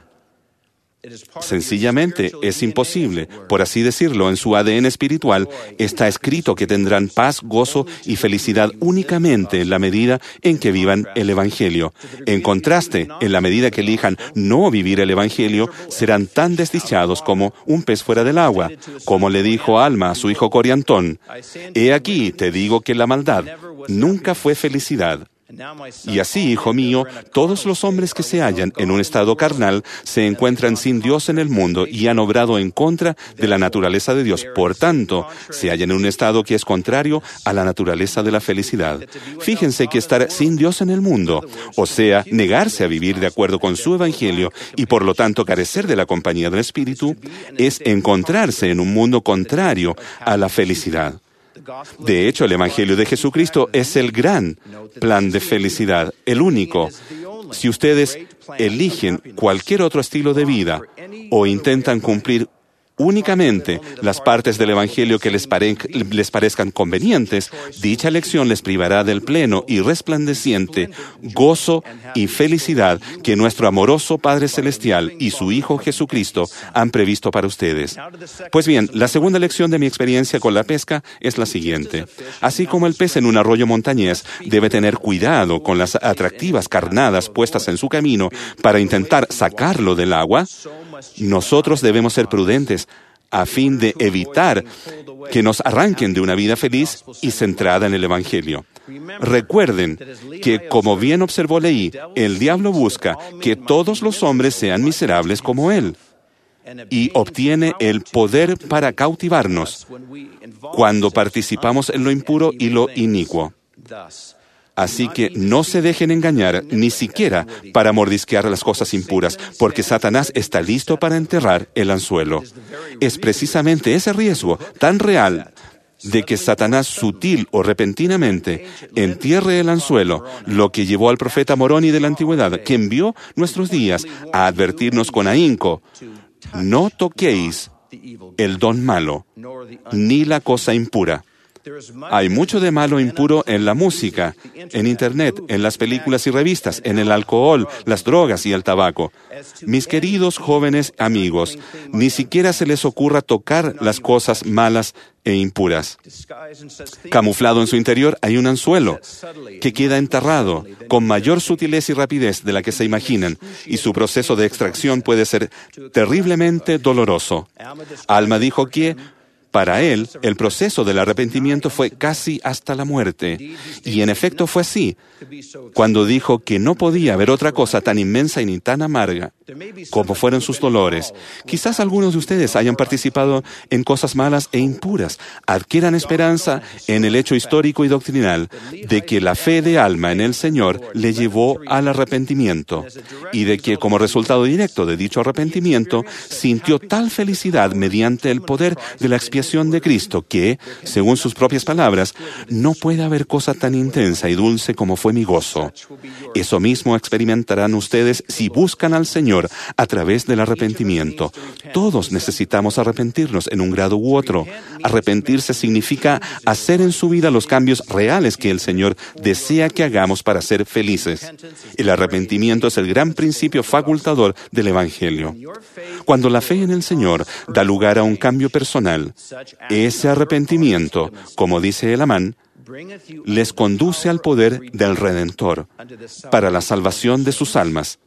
Sencillamente es imposible, por así decirlo, en su A D N espiritual está escrito que tendrán paz, gozo y felicidad únicamente en la medida en que vivan el Evangelio. En contraste, en la medida que elijan no vivir el Evangelio, serán tan desdichados como un pez fuera del agua. Como le dijo Alma a su hijo Coriantón, «He aquí, te digo que la maldad nunca fue felicidad». Y así, hijo mío, todos los hombres que se hallan en un estado carnal se encuentran sin Dios en el mundo y han obrado en contra de la naturaleza de Dios. Por tanto, se hallan en un estado que es contrario a la naturaleza de la felicidad. Fíjense que estar sin Dios en el mundo, o sea, negarse a vivir de acuerdo con su Evangelio y por lo tanto carecer de la compañía del Espíritu, es encontrarse en un mundo contrario a la felicidad. De hecho, el Evangelio de Jesucristo es el gran plan de felicidad, el único. Si ustedes eligen cualquier otro estilo de vida o intentan cumplir únicamente las partes del Evangelio que les, pare- les parezcan convenientes, dicha elección les privará del pleno y resplandeciente gozo y felicidad que nuestro amoroso Padre Celestial y su Hijo Jesucristo han previsto para ustedes. Pues bien, la segunda lección de mi experiencia con la pesca es la siguiente. Así como el pez en un arroyo montañés debe tener cuidado con las atractivas carnadas puestas en su camino para intentar sacarlo del agua, nosotros debemos ser prudentes a fin de evitar que nos arranquen de una vida feliz y centrada en el Evangelio. Recuerden que, como bien observó Leí, el diablo busca que todos los hombres sean miserables como él y obtiene el poder para cautivarnos cuando participamos en lo impuro y lo inicuo. Así que no se dejen engañar ni siquiera para mordisquear las cosas impuras, porque Satanás está listo para enterrar el anzuelo. Es precisamente ese riesgo tan real de que Satanás sutil o repentinamente entierre el anzuelo, lo que llevó al profeta Moroni de la antigüedad, que envió nuestros días a advertirnos con ahínco: no toquéis el don malo, ni la cosa impura. Hay mucho de malo impuro en la música, en Internet, en las películas y revistas, en el alcohol, las drogas y el tabaco. Mis queridos jóvenes amigos, ni siquiera se les ocurra tocar las cosas malas e impuras. Camuflado en su interior hay un anzuelo que queda enterrado con mayor sutileza y rapidez de la que se imaginan, y su proceso de extracción puede ser terriblemente doloroso. Alma dijo que para él, el proceso del arrepentimiento fue casi hasta la muerte. Y en efecto fue así, cuando dijo que no podía haber otra cosa tan inmensa y ni tan amarga como fueron sus dolores. Quizás algunos de ustedes hayan participado en cosas malas e impuras. Adquieran esperanza en el hecho histórico y doctrinal de que la fe de Alma en el Señor le llevó al arrepentimiento, y de que como resultado directo de dicho arrepentimiento sintió tal felicidad mediante el poder de la expiación de Cristo que, según sus propias palabras, no puede haber cosa tan intensa y dulce como fue mi gozo. Eso mismo experimentarán ustedes si buscan al Señor a través del arrepentimiento. Todos necesitamos arrepentirnos en un grado u otro. Arrepentirse significa hacer en su vida los cambios reales que el Señor desea que hagamos para ser felices. El arrepentimiento es el gran principio facultador del Evangelio. Cuando la fe en el Señor da lugar a un cambio personal, ese arrepentimiento, como dice el Amán, les conduce al poder del Redentor para la salvación de sus almas.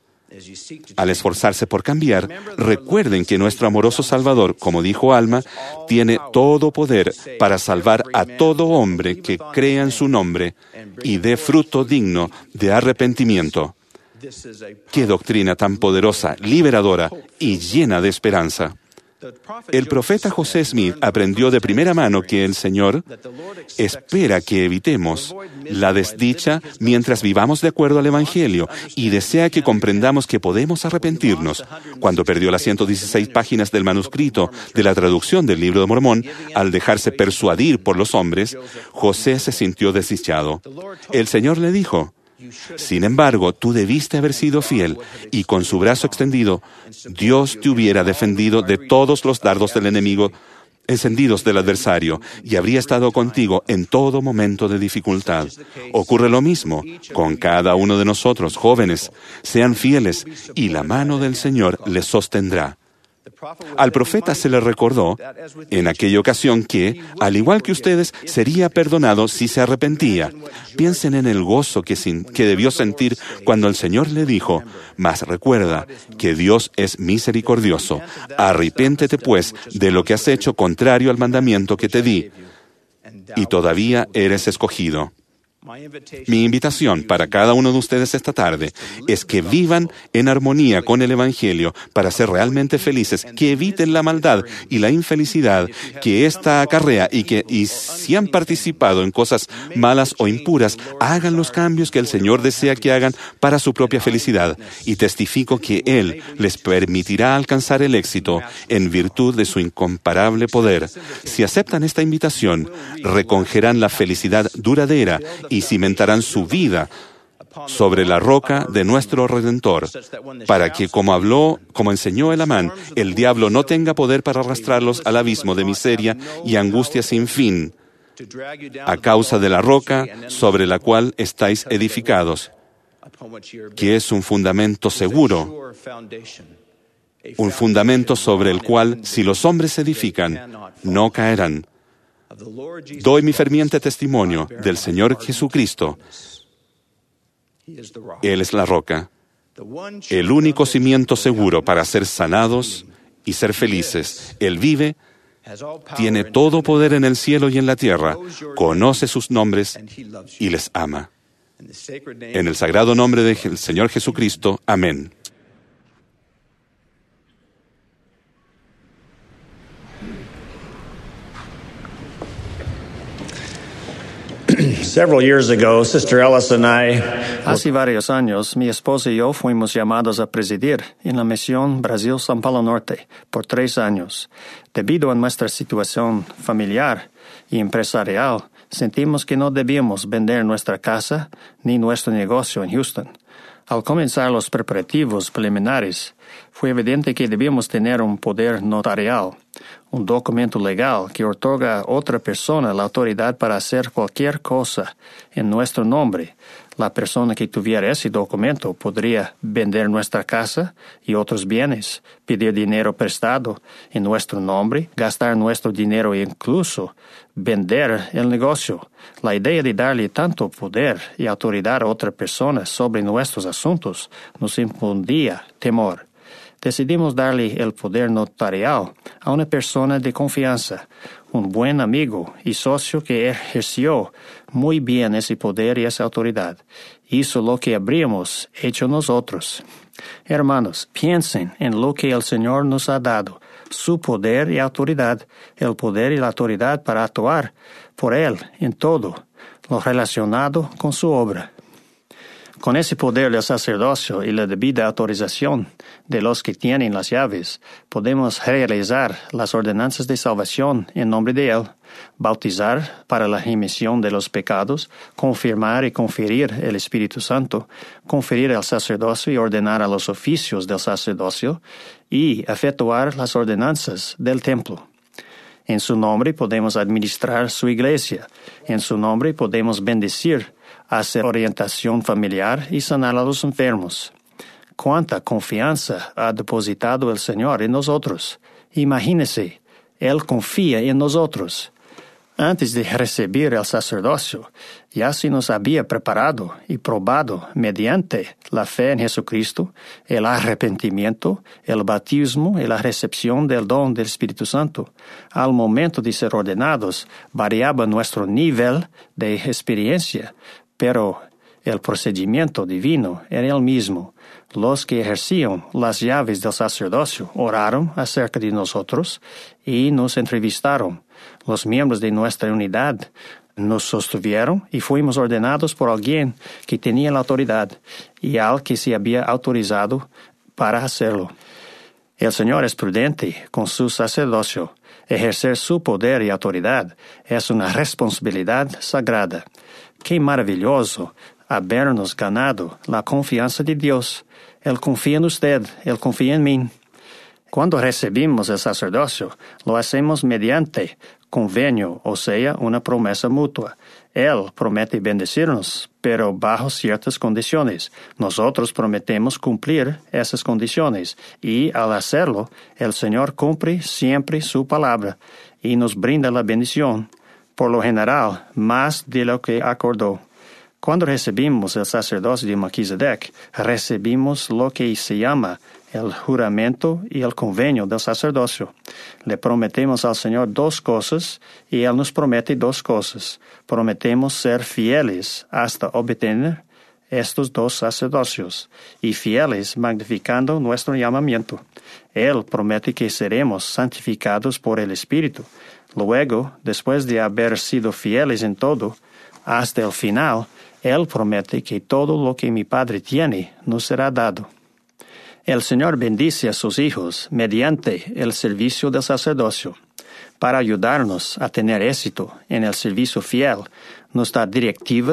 Al esforzarse por cambiar, recuerden que nuestro amoroso Salvador, como dijo Alma, tiene todo poder para salvar a todo hombre que crea en su nombre y dé fruto digno de arrepentimiento. ¡Qué doctrina tan poderosa, liberadora y llena de esperanza! El profeta José Smith aprendió de primera mano que el Señor espera que evitemos la desdicha mientras vivamos de acuerdo al Evangelio y desea que comprendamos que podemos arrepentirnos. Cuando perdió las ciento dieciséis páginas del manuscrito de la traducción del Libro de Mormón, al dejarse persuadir por los hombres, José se sintió desdichado. El Señor le dijo: sin embargo, tú debiste haber sido fiel, y con su brazo extendido, Dios te hubiera defendido de todos los dardos del enemigo encendidos del adversario, y habría estado contigo en todo momento de dificultad. Ocurre lo mismo con cada uno de nosotros, jóvenes. Sean fieles, y la mano del Señor les sostendrá. Al profeta se le recordó en aquella ocasión que, al igual que ustedes, sería perdonado si se arrepentía. Piensen en el gozo que, sin, que debió sentir cuando el Señor le dijo: mas recuerda que Dios es misericordioso. Arrepéntete, pues, de lo que has hecho contrario al mandamiento que te di, y todavía eres escogido. Mi invitación para cada uno de ustedes esta tarde es que vivan en armonía con el Evangelio para ser realmente felices, que eviten la maldad y la infelicidad que ésta acarrea, y que, y si han participado en cosas malas o impuras, hagan los cambios que el Señor desea que hagan para su propia felicidad. Y testifico que Él les permitirá alcanzar el éxito en virtud de su incomparable poder. Si aceptan esta invitación, recogerán la felicidad duradera y cimentarán su vida sobre la roca de nuestro Redentor, para que, como habló, como enseñó el Amán, el diablo no tenga poder para arrastrarlos al abismo de miseria y angustia sin fin, a causa de la roca sobre la cual estáis edificados, que es un fundamento seguro, un fundamento sobre el cual, si los hombres edifican, no caerán. Doy mi ferviente testimonio del Señor Jesucristo. Él es la roca, el único cimiento seguro para ser sanados y ser felices. Él vive, tiene todo poder en el cielo y en la tierra, conoce sus nombres y les ama. En el sagrado nombre del Señor Jesucristo. Amén. Several years ago, Sister Ellis and I Hace varios años, mi esposa y yo fuimos llamados a presidir en la misión Brasil-San Pablo Norte por tres años. Debido a nuestra situación familiar y empresarial, sentimos que no debíamos vender nuestra casa ni nuestro negocio en Houston. Al comenzar los preparativos preliminares, fue evidente que debíamos tener un poder notarial, un documento legal que otorga a otra persona la autoridad para hacer cualquier cosa en nuestro nombre. La persona que tuviera ese documento podría vender nuestra casa y otros bienes, pedir dinero prestado en nuestro nombre, gastar nuestro dinero e incluso vender el negocio. La idea de darle tanto poder y autoridad a otra persona sobre nuestros asuntos nos infundía temor. Decidimos darle el poder notarial a una persona de confianza, un buen amigo y socio que ejerció muy bien ese poder y esa autoridad. Hizo lo que habríamos hecho nosotros. Hermanos, piensen en lo que el Señor nos ha dado, su poder y autoridad, el poder y la autoridad para actuar por Él en todo lo relacionado con su obra. Con ese poder del sacerdocio y la debida autorización de los que tienen las llaves, podemos realizar las ordenanzas de salvación en nombre de Él, bautizar para la remisión de los pecados, confirmar y conferir el Espíritu Santo, conferir el sacerdocio y ordenar a los oficios del sacerdocio, y efectuar las ordenanzas del templo. En su nombre podemos administrar su iglesia. En su nombre podemos bendecir, hacer orientación familiar y sanar a los enfermos. Cuánta confianza ha depositado el Señor en nosotros. Imagínese, Él confía en nosotros. Antes de recibir el sacerdocio, ya se nos había preparado y probado mediante la fe en Jesucristo, el arrepentimiento, el bautismo y la recepción del don del Espíritu Santo. Al momento de ser ordenados, variaba nuestro nivel de experiencia, pero el procedimiento divino era el mismo. Los que ejercían las llaves del sacerdocio oraron acerca de nosotros y nos entrevistaron. Los miembros de nuestra unidad nos sostuvieron y fuimos ordenados por alguien que tenía la autoridad y al que se había autorizado para hacerlo. El Señor es prudente con su sacerdocio. Ejercer su poder y autoridad es una responsabilidad sagrada. ¡Qué maravilloso habernos ganado la confianza de Dios! Él confía en usted, Él confía en mí. Cuando recibimos el sacerdocio, lo hacemos mediante convenio, o sea, una promesa mutua. Él promete bendecirnos, pero bajo ciertas condiciones. Nosotros prometemos cumplir esas condiciones, y al hacerlo, el Señor cumple siempre su palabra y nos brinda la bendición, por lo general, más de lo que acordó. Cuando recibimos el sacerdocio de Melquisedec, recibimos lo que se llama el juramento y el convenio del sacerdocio. Le prometemos al Señor dos cosas y Él nos promete dos cosas. Prometemos ser fieles hasta obtener estos dos sacerdocios y fieles magnificando nuestro llamamiento. Él promete que seremos santificados por el Espíritu. Luego, después de haber sido fieles en todo, hasta el final, Él promete que todo lo que mi Padre tiene nos será dado. El Señor bendice a sus hijos mediante el servicio del sacerdocio. Para ayudarnos a tener éxito en el servicio fiel, nos da directivas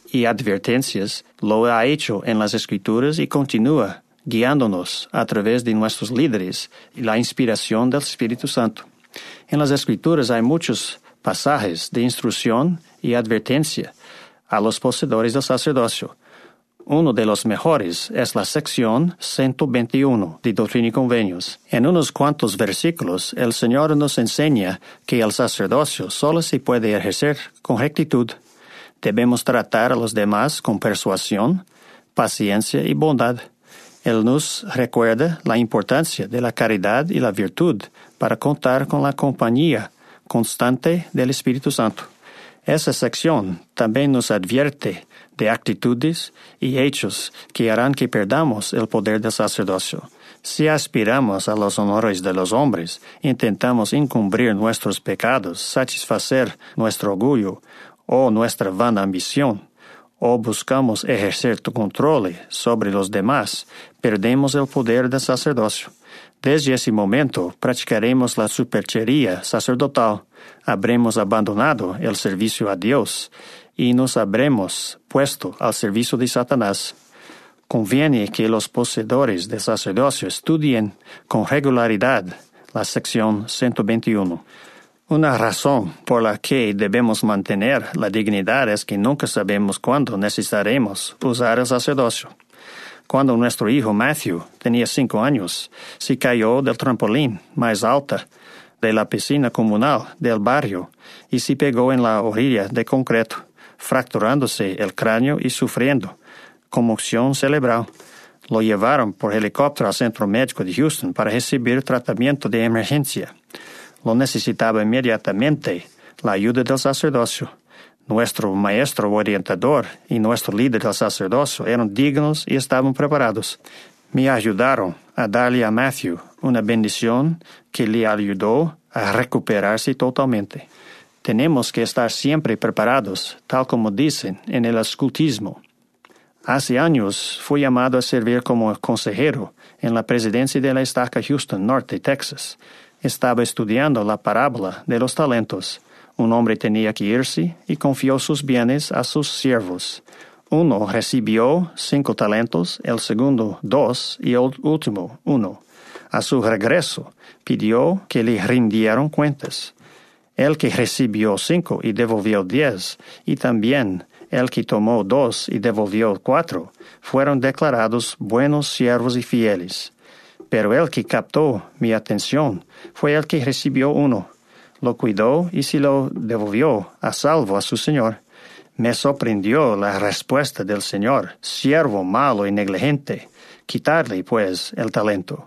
y advertencias lo ha hecho en las Escrituras y continúa guiándonos a través de nuestros líderes y la inspiración del Espíritu Santo. En las Escrituras hay muchos pasajes de instrucción y advertencia a los poseedores del sacerdocio. Uno de los mejores es la sección ciento veintiuno de Doctrina y Convenios. En unos cuantos versículos, el Señor nos enseña que el sacerdocio solo se puede ejercer con rectitud. Debemos tratar a los demás con persuasión, paciencia y bondad. Él nos recuerda la importancia de la caridad y la virtud para contar con la compañía constante del Espíritu Santo. Esa sección también nos advierte de actitudes y hechos que harán que perdamos el poder del sacerdocio. Si aspiramos a los honores de los hombres, intentamos encubrir nuestros pecados, satisfacer nuestro orgullo o nuestra vana ambición, o buscamos ejercer tu control sobre los demás, perdemos el poder del sacerdocio. Desde ese momento practicaremos la superchería sacerdotal, habremos abandonado el servicio a Dios y nos habremos puesto al servicio de Satanás. Conviene que los poseedores del sacerdocio estudien con regularidad la sección ciento veintiuno. Una razón por la que debemos mantener la dignidad es que nunca sabemos cuándo necesitaremos usar el sacerdocio. Cuando nuestro hijo Matthew tenía cinco años, se cayó del trampolín más alta de la piscina comunal del barrio y se pegó en la orilla de concreto, fracturándose el cráneo y sufriendo conmoción cerebral. Lo llevaron por helicóptero al Centro Médico de Houston para recibir tratamiento de emergencia. Lo necesitaba inmediatamente la ayuda del sacerdocio. Nuestro maestro orientador y nuestro líder del sacerdocio eran dignos y estaban preparados. Me ayudaron a darle a Matthew una bendición que le ayudó a recuperarse totalmente. Tenemos que estar siempre preparados, tal como dicen en el escultismo. Hace años fui llamado a servir como consejero en la presidencia de la Estaca Houston Norte, Texas. Estaba estudiando la parábola de los talentos. Un hombre tenía que irse y confió sus bienes a sus siervos. Uno recibió cinco talentos, el segundo dos y el último uno. A su regreso, pidió que le rindieran cuentas. El que recibió cinco y devolvió diez, y también el que tomó dos y devolvió cuatro, fueron declarados buenos siervos y fieles. Pero el que captó mi atención fue el que recibió uno. Lo cuidó y se lo devolvió a salvo a su señor. Me sorprendió la respuesta del Señor, siervo malo y negligente, quitarle, pues, el talento.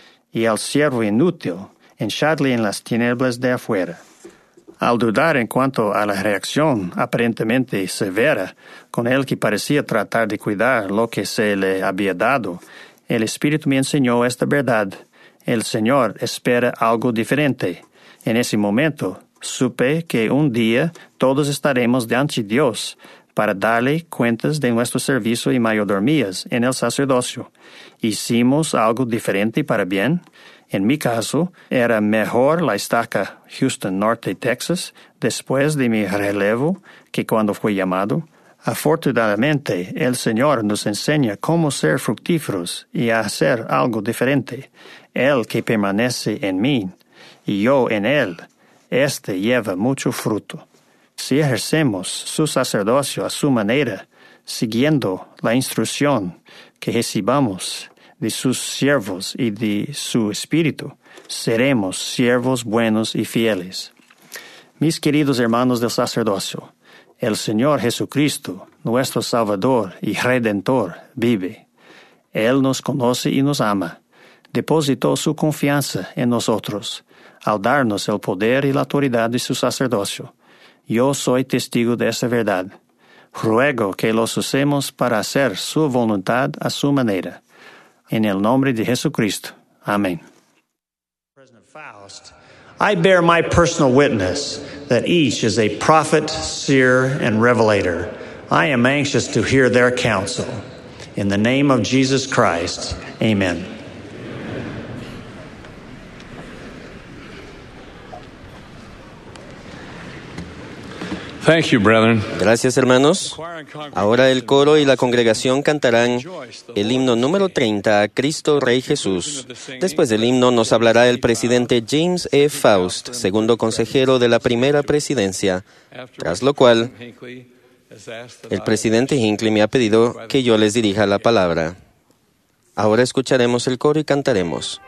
Y al siervo inútil, echadle en las tinieblas de afuera. Al dudar en cuanto a la reacción aparentemente severa con el que parecía tratar de cuidar lo que se le había dado, el Espíritu me enseñó esta verdad. El Señor espera algo diferente. En ese momento, supe que un día todos estaremos ante Dios para darle cuentas de nuestro servicio y mayordomías en el sacerdocio. ¿Hicimos algo diferente para bien? En mi caso, era mejor la estaca Houston Norte, Texas, después de mi relevo que cuando fui llamado. Afortunadamente, el Señor nos enseña cómo ser fructíferos y a hacer algo diferente. Él que permanece en mí y yo en Él, éste lleva mucho fruto. Si ejercemos su sacerdocio a su manera, siguiendo la instrucción que recibamos de sus siervos y de su Espíritu, seremos siervos buenos y fieles. Mis queridos hermanos del sacerdocio, el Señor Jesucristo, nuestro Salvador y Redentor, vive. Él nos conoce y nos ama. Depositó su confianza en nosotros, al darnos el poder y la autoridad de su sacerdocio. Yo soy testigo de esa verdad. Ruego que los usemos para hacer su voluntad a su manera. En el nombre de Jesucristo. Amén. I bear my personal witness that each is a prophet, seer, and revelator. I am anxious to hear their counsel. In the name of Jesus Christ, amen. Thank you, brethren. Gracias, hermanos. Ahora el coro y la congregación cantarán el himno número treinta a Cristo Rey Jesús. Después del himno nos hablará el presidente James E. Faust, segundo consejero de la primera presidencia, tras lo cual el presidente Hinckley me ha pedido que yo les dirija la palabra. Ahora escucharemos el coro y cantaremos.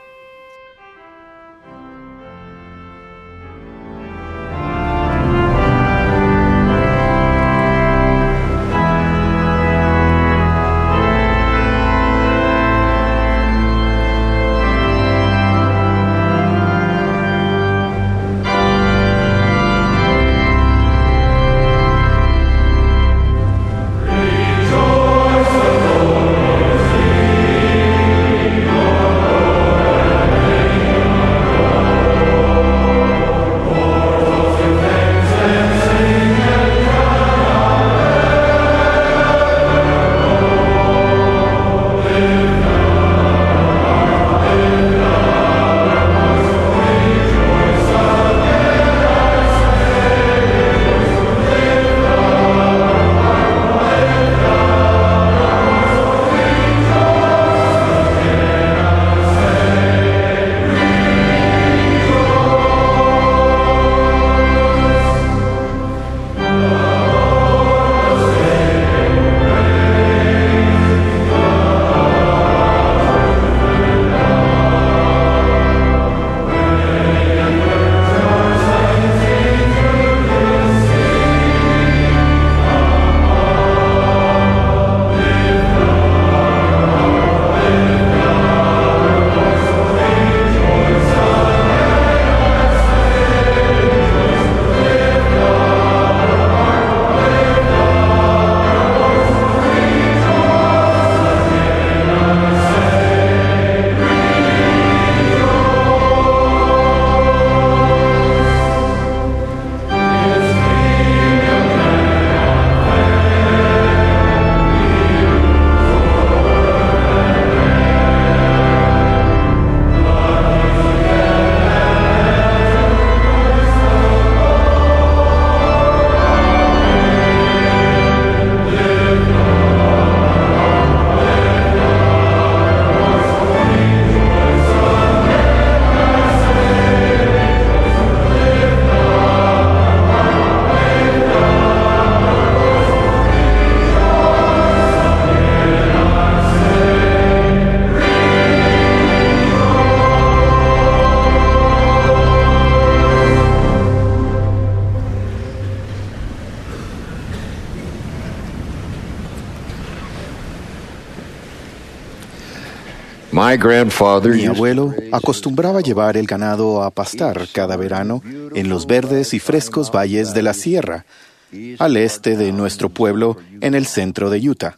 Mi abuelo acostumbraba llevar el ganado a pastar cada verano en los verdes y frescos valles de la sierra, al este de nuestro pueblo, en el centro de Utah.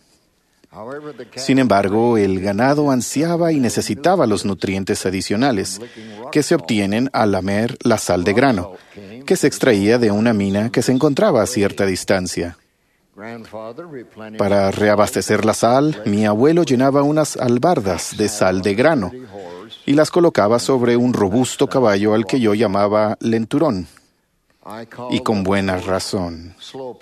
Sin embargo, el ganado ansiaba y necesitaba los nutrientes adicionales que se obtienen al lamer la sal de grano, que se extraía de una mina que se encontraba a cierta distancia. Para reabastecer la sal, mi abuelo llenaba unas albardas de sal de grano y las colocaba sobre un robusto caballo al que yo llamaba lenturón, y con buena razón.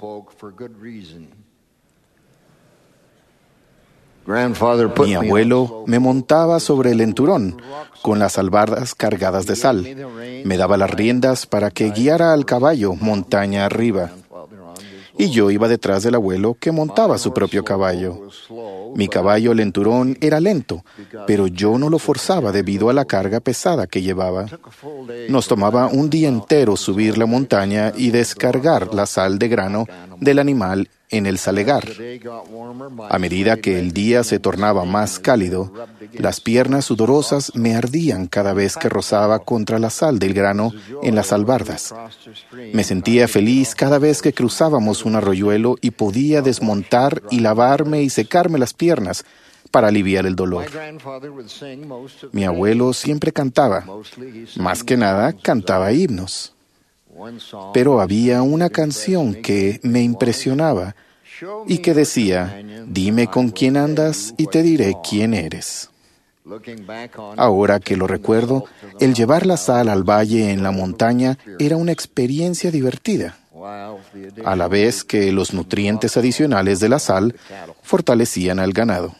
Mi abuelo me montaba sobre el lenturón con las albardas cargadas de sal. Me daba las riendas para que guiara al caballo montaña arriba. Y yo iba detrás del abuelo, que montaba su propio caballo. Mi caballo lenturón era lento, pero yo no lo forzaba debido a la carga pesada que llevaba. Nos tomaba un día entero subir la montaña y descargar la sal de grano del animal en el salegar. A medida que el día se tornaba más cálido, las piernas sudorosas me ardían cada vez que rozaba contra la sal del grano en las albardas. Me sentía feliz cada vez que cruzábamos un arroyuelo y podía desmontar y lavarme y secarme las piernas para aliviar el dolor. Mi abuelo siempre cantaba, más que nada cantaba himnos. Pero había una canción que me impresionaba y que decía, dime con quién andas y te diré quién eres. Ahora que lo recuerdo, el llevar la sal al valle en la montaña era una experiencia divertida. a la vez que los nutrientes adicionales de la sal fortalecían al ganado.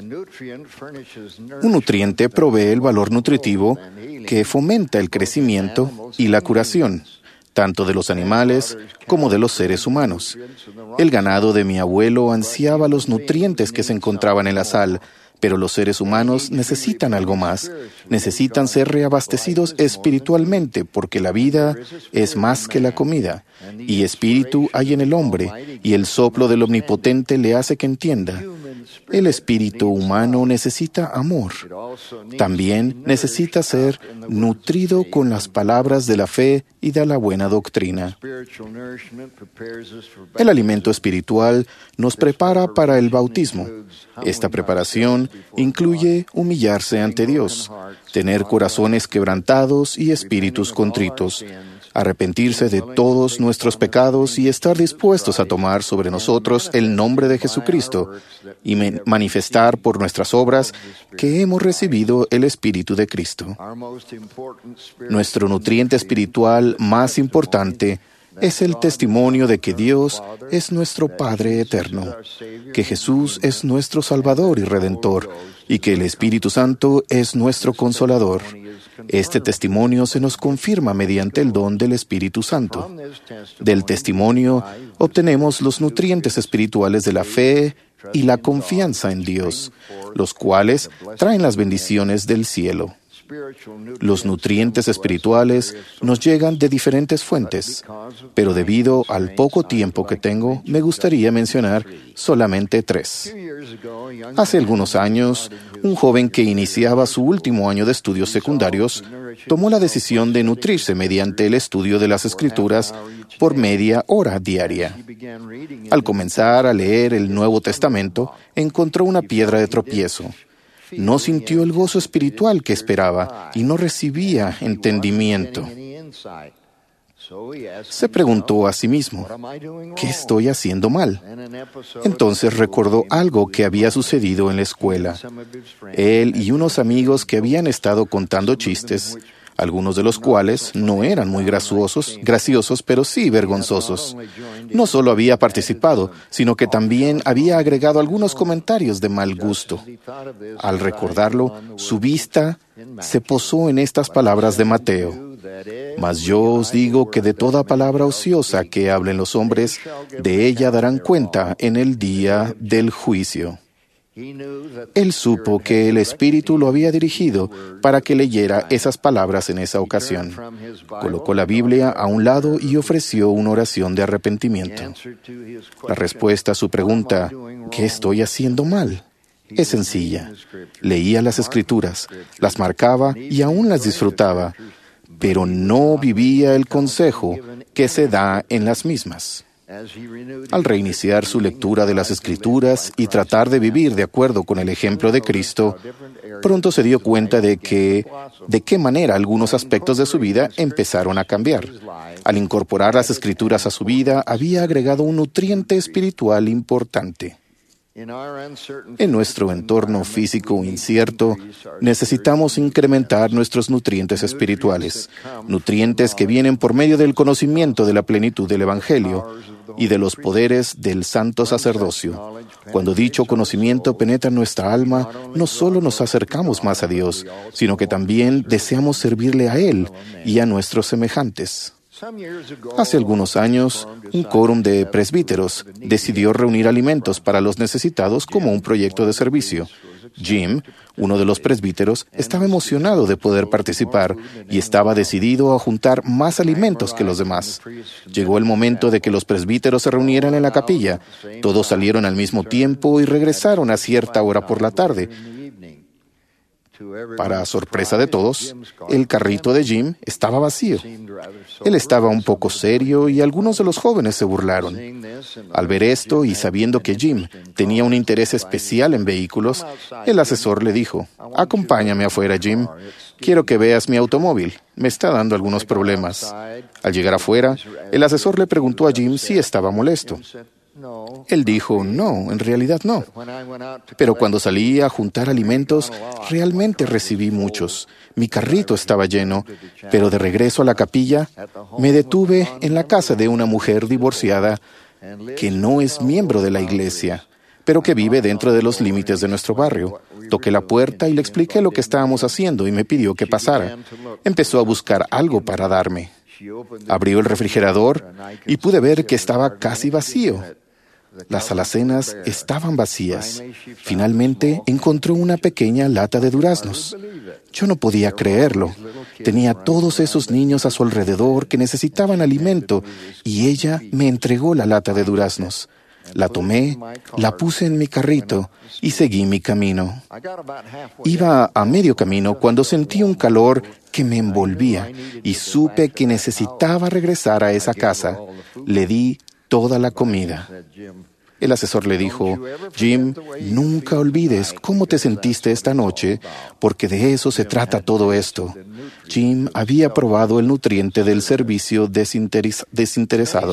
Un nutriente provee el valor nutritivo que fomenta el crecimiento y la curación, tanto de los animales como de los seres humanos. El ganado de mi abuelo ansiaba los nutrientes que se encontraban en la sal, pero los seres humanos necesitan algo más. Necesitan ser reabastecidos espiritualmente, porque la vida es más que la comida, y espíritu hay en el hombre, y el soplo del Omnipotente le hace que entienda. El espíritu humano necesita amor. También necesita ser nutrido con las palabras de la fe y de la buena doctrina. El alimento espiritual nos prepara para el bautismo. Esta preparación incluye humillarse ante Dios, tener corazones quebrantados y espíritus contritos, arrepentirse de todos nuestros pecados y estar dispuestos a tomar sobre nosotros el nombre de Jesucristo y manifestar por nuestras obras que hemos recibido el Espíritu de Cristo. Nuestro nutriente espiritual más importante es el testimonio de que Dios es nuestro Padre eterno, que Jesús es nuestro Salvador y Redentor, y que el Espíritu Santo es nuestro Consolador. Este testimonio se nos confirma mediante el don del Espíritu Santo. Del testimonio obtenemos los nutrientes espirituales de la fe y la confianza en Dios, los cuales traen las bendiciones del cielo. Los nutrientes espirituales nos llegan de diferentes fuentes, pero debido al poco tiempo que tengo, me gustaría mencionar solamente tres. Hace algunos años, un joven que iniciaba su último año de estudios secundarios tomó la decisión de nutrirse mediante el estudio de las Escrituras por media hora diaria. Al comenzar a leer el Nuevo Testamento, encontró una piedra de tropiezo. No sintió el gozo espiritual que esperaba y no recibía entendimiento. Se preguntó a sí mismo, ¿qué estoy haciendo mal? Entonces recordó algo que había sucedido en la escuela. Él y unos amigos que habían estado contando chistes, algunos de los cuales no eran muy graciosos, graciosos, pero sí vergonzosos. No solo había participado, sino que también había agregado algunos comentarios de mal gusto. Al recordarlo, su vista se posó en estas palabras de Mateo. Mas yo os digo que de toda palabra ociosa que hablen los hombres, de ella darán cuenta en el día del juicio. Él supo que el Espíritu lo había dirigido para que leyera esas palabras en esa ocasión. Colocó la Biblia a un lado y ofreció una oración de arrepentimiento. La respuesta a su pregunta, ¿qué estoy haciendo mal?, es sencilla. Leía las Escrituras, las marcaba y aún las disfrutaba, pero no vivía el consejo que se da en las mismas. Al reiniciar su lectura de las Escrituras y tratar de vivir de acuerdo con el ejemplo de Cristo, pronto se dio cuenta de que, de qué manera algunos aspectos de su vida empezaron a cambiar. Al incorporar las Escrituras a su vida, había agregado un nutriente espiritual importante. En nuestro entorno físico incierto, necesitamos incrementar nuestros nutrientes espirituales, nutrientes que vienen por medio del conocimiento de la plenitud del Evangelio y de los poderes del santo sacerdocio. Cuando dicho conocimiento penetra nuestra alma, no solo nos acercamos más a Dios, sino que también deseamos servirle a Él y a nuestros semejantes. Hace algunos años, un quórum de presbíteros decidió reunir alimentos para los necesitados como un proyecto de servicio. Jim, uno de los presbíteros, estaba emocionado de poder participar y estaba decidido a juntar más alimentos que los demás. Llegó el momento de que los presbíteros se reunieran en la capilla. Todos salieron al mismo tiempo y regresaron a cierta hora por la tarde. Para sorpresa de todos, el carrito de Jim estaba vacío. Él estaba un poco serio y algunos de los jóvenes se burlaron. Al ver esto y sabiendo que Jim tenía un interés especial en vehículos, el asesor le dijo, «Acompáñame afuera, Jim. Quiero que veas mi automóvil. Me está dando algunos problemas». Al llegar afuera, el asesor le preguntó a Jim si estaba molesto. Él dijo, no, en realidad no. Pero cuando salí a juntar alimentos, realmente recibí muchos. Mi carrito estaba lleno, pero de regreso a la capilla, me detuve en la casa de una mujer divorciada que no es miembro de la iglesia, pero que vive dentro de los límites de nuestro barrio. Toqué la puerta y le expliqué lo que estábamos haciendo y me pidió que pasara. Empezó a buscar algo para darme. Abrió el refrigerador y pude ver que estaba casi vacío. Las alacenas estaban vacías. Finalmente encontró una pequeña lata de duraznos. Yo no podía creerlo. Tenía todos esos niños a su alrededor que necesitaban alimento y ella me entregó la lata de duraznos. La tomé, la puse en mi carrito y seguí mi camino. Iba a medio camino cuando sentí un calor que me envolvía y supe que necesitaba regresar a esa casa. Le di toda la comida. El asesor le dijo, Jim, nunca olvides cómo te sentiste esta noche, porque de eso se trata todo esto. Jim había probado el nutriente del servicio desinteres- desinteresado.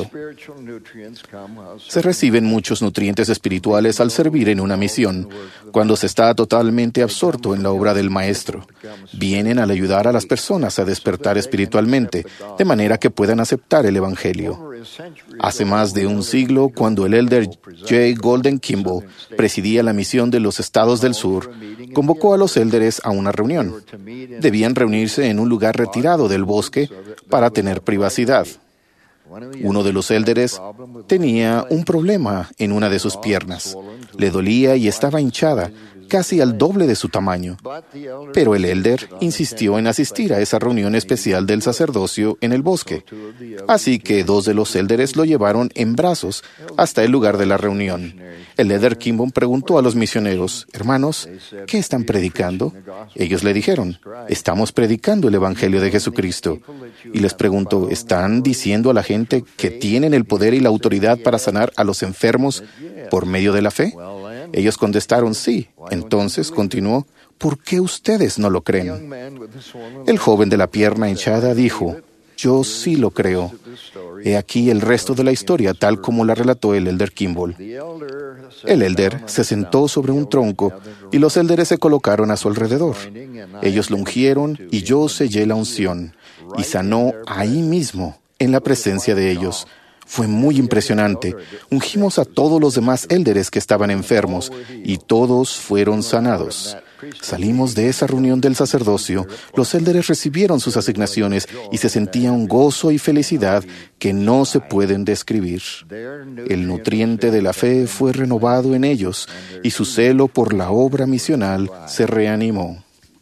Se reciben muchos nutrientes espirituales al servir en una misión, cuando se está totalmente absorto en la obra del Maestro. Vienen al ayudar a las personas a despertar espiritualmente, de manera que puedan aceptar el Evangelio. Hace más de un siglo, cuando el elder J. Golden Kimball presidía la misión de los estados del sur, convocó a los élderes a una reunión. Debían reunirse en un lugar retirado del bosque para tener privacidad. Uno de los élderes tenía un problema en una de sus piernas. Le dolía y estaba hinchada, casi al doble de su tamaño. Pero el élder insistió en asistir a esa reunión especial del sacerdocio en el bosque. Así que dos de los élderes lo llevaron en brazos hasta el lugar de la reunión. El élder Kimball preguntó a los misioneros, hermanos, ¿qué están predicando? Ellos le dijeron, estamos predicando el Evangelio de Jesucristo. Y les preguntó, ¿están diciendo a la gente que tienen el poder y la autoridad para sanar a los enfermos por medio de la fe? Ellos contestaron, sí. Entonces, continuó, ¿por qué ustedes no lo creen? El joven de la pierna hinchada dijo, yo sí lo creo. He aquí el resto de la historia, tal como la relató el elder Kimball. El elder se sentó sobre un tronco y los élderes se colocaron a su alrededor. Ellos lo ungieron y yo sellé la unción y sanó ahí mismo, en la presencia de ellos. Fue muy impresionante. Ungimos a todos los demás élderes que estaban enfermos y todos fueron sanados. Salimos de esa reunión del sacerdocio, los élderes recibieron sus asignaciones y se sentía un gozo y felicidad que no se pueden describir. El nutriente de la fe fue renovado en ellos y su celo por la obra misional se reanimó.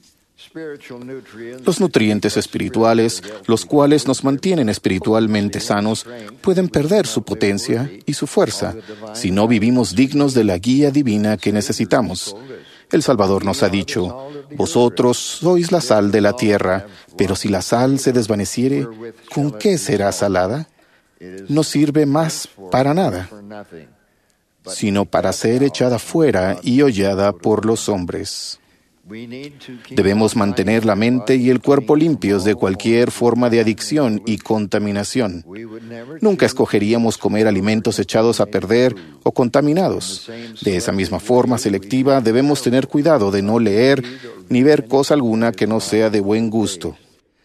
Los nutrientes espirituales, los cuales nos mantienen espiritualmente sanos, pueden perder su potencia y su fuerza si no vivimos dignos de la guía divina que necesitamos. El Salvador nos ha dicho, vosotros sois la sal de la tierra, pero si la sal se desvaneciere, ¿con qué será salada? No sirve más para nada, sino para ser echada fuera y hollada por los hombres. Debemos mantener la mente y el cuerpo limpios de cualquier forma de adicción y contaminación. Nunca escogeríamos comer alimentos echados a perder o contaminados. De esa misma forma selectiva, debemos tener cuidado de no leer ni ver cosa alguna que no sea de buen gusto.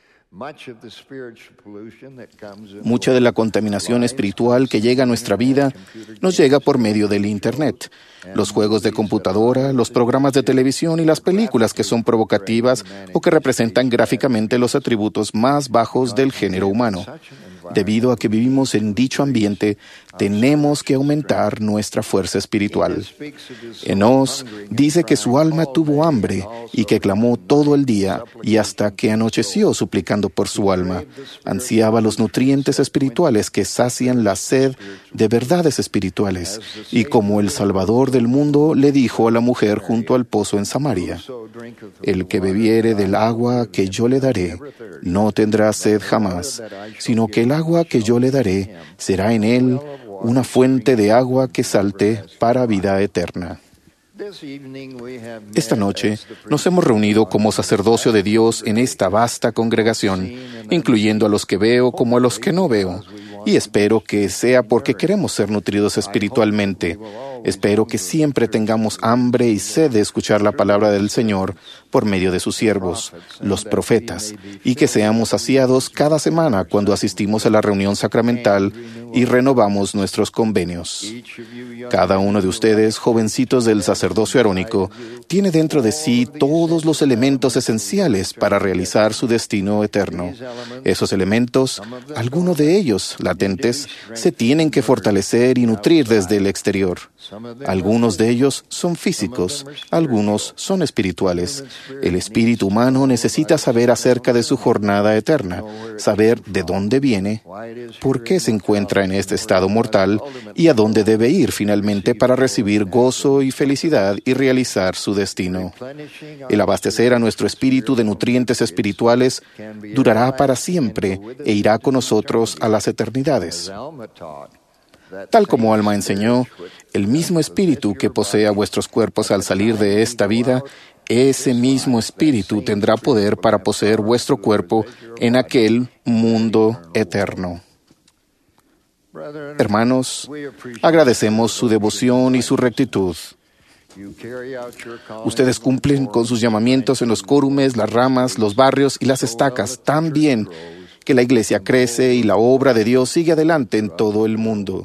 Mucha de la contaminación espiritual que llega a nuestra vida nos llega por medio del Internet. Los juegos de computadora, los programas de televisión y las películas que son provocativas o que representan gráficamente los atributos más bajos del género humano. Debido a que vivimos en dicho ambiente, tenemos que aumentar nuestra fuerza espiritual. Enos dice que su alma tuvo hambre y que clamó todo el día y hasta que anocheció suplicando por su alma. Ansiaba los nutrientes espirituales que sacian la sed de verdades espirituales. Y como el Salvador del mundo le dijo a la mujer junto al pozo en Samaria, el que bebiere del agua que yo le daré, no tendrá sed jamás, sino que el agua que yo le daré será en él una fuente de agua que salte para vida eterna. Esta noche nos hemos reunido como sacerdocio de Dios en esta vasta congregación, incluyendo a los que veo como a los que no veo, Y espero que sea porque queremos ser nutridos espiritualmente. Espero que siempre tengamos hambre y sed de escuchar la palabra del Señor por medio de sus siervos, los profetas, y que seamos saciados cada semana cuando asistimos a la reunión sacramental y renovamos nuestros convenios. Cada uno de ustedes, jovencitos del sacerdocio arónico, tiene dentro de sí todos los elementos esenciales para realizar su destino eterno. Esos elementos, algunos de ellos latentes, se tienen que fortalecer y nutrir desde el exterior. Algunos de ellos son físicos, algunos son espirituales. El espíritu humano necesita saber acerca de su jornada eterna, saber de dónde viene, por qué se encuentra en este estado mortal y a dónde debe ir finalmente para recibir gozo y felicidad y realizar su destino. El abastecer a nuestro espíritu de nutrientes espirituales durará para siempre e irá con nosotros a las eternidades. Tal como Alma enseñó, el mismo espíritu que posee a vuestros cuerpos al salir de esta vida, ese mismo espíritu tendrá poder para poseer vuestro cuerpo en aquel mundo eterno. Hermanos, agradecemos su devoción y su rectitud. Ustedes cumplen con sus llamamientos en los córumes, las ramas, los barrios y las estacas tan bien que la Iglesia crece y la obra de Dios sigue adelante en todo el mundo.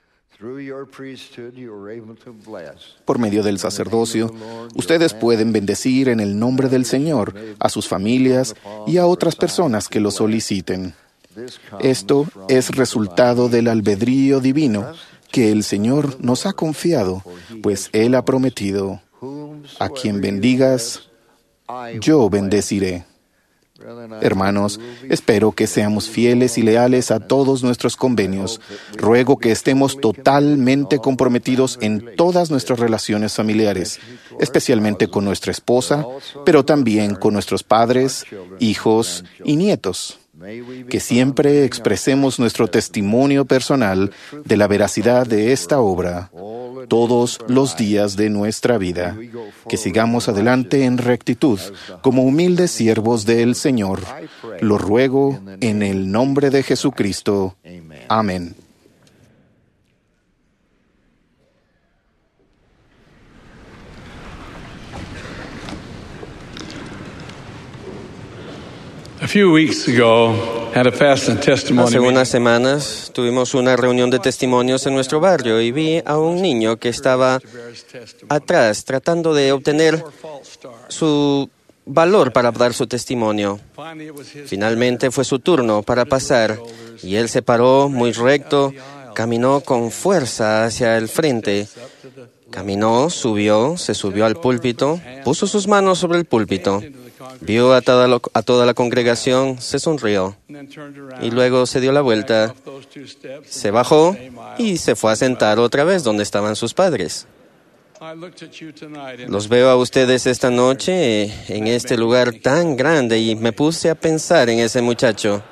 Por medio del sacerdocio, ustedes pueden bendecir en el nombre del Señor a sus familias y a otras personas que lo soliciten. Esto es resultado del albedrío divino que el Señor nos ha confiado, pues Él ha prometido: a quien bendigas, yo bendeciré. Hermanos, espero que seamos fieles y leales a todos nuestros convenios. Ruego que estemos totalmente comprometidos en todas nuestras relaciones familiares, especialmente con nuestra esposa, pero también con nuestros padres, hijos y nietos. Que siempre expresemos nuestro testimonio personal de la veracidad de esta obra todos los días de nuestra vida. Que sigamos adelante en rectitud, como humildes siervos del Señor. Lo ruego en el nombre de Jesucristo. Amén. Hace unas semanas tuvimos una reunión de testimonios en nuestro barrio y vi a un niño que estaba atrás tratando de obtener su valor para dar su testimonio. Finalmente fue su turno para pasar y él se paró muy recto, caminó con fuerza hacia el frente. Caminó, subió, se subió al púlpito, puso sus manos sobre el púlpito, vio a toda, lo, a toda la congregación, se sonrió y luego se dio la vuelta, se bajó y se fue a sentar otra vez donde estaban sus padres. Los veo a ustedes esta noche en este lugar tan grande y me puse a pensar en ese muchacho.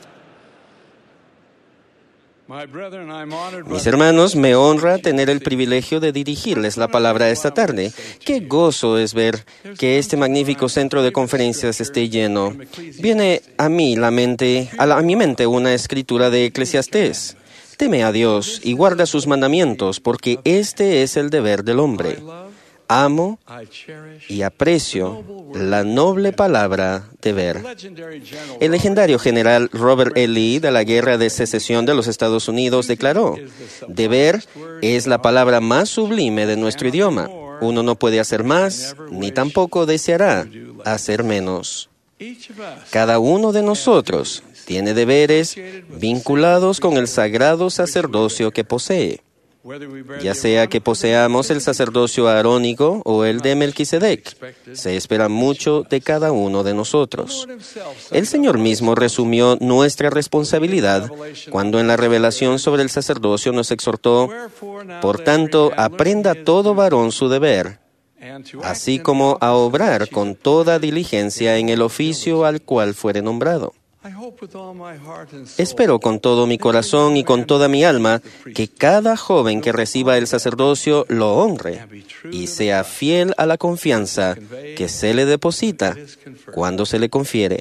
Mis hermanos, me honra tener el privilegio de dirigirles la palabra esta tarde. Qué gozo es ver que este magnífico centro de conferencias esté lleno. Viene a mí la mente, a, la, a mi mente una escritura de Eclesiastés. Teme a Dios y guarda sus mandamientos, porque este es el deber del hombre. Amo y aprecio la noble palabra deber. El legendario general Robert E. Lee de la Guerra de Secesión de los Estados Unidos declaró: deber es la palabra más sublime de nuestro idioma. Uno no puede hacer más, ni tampoco deseará hacer menos. Cada uno de nosotros tiene deberes vinculados con el sagrado sacerdocio que posee. Ya sea que poseamos el sacerdocio arónico o el de Melquisedec, se espera mucho de cada uno de nosotros. El Señor mismo resumió nuestra responsabilidad cuando en la revelación sobre el sacerdocio nos exhortó: por tanto, aprenda todo varón su deber, así como a obrar con toda diligencia en el oficio al cual fuere nombrado. Espero con todo mi corazón y con toda mi alma que cada joven que reciba el sacerdocio lo honre y sea fiel a la confianza que se le deposita cuando se le confiere.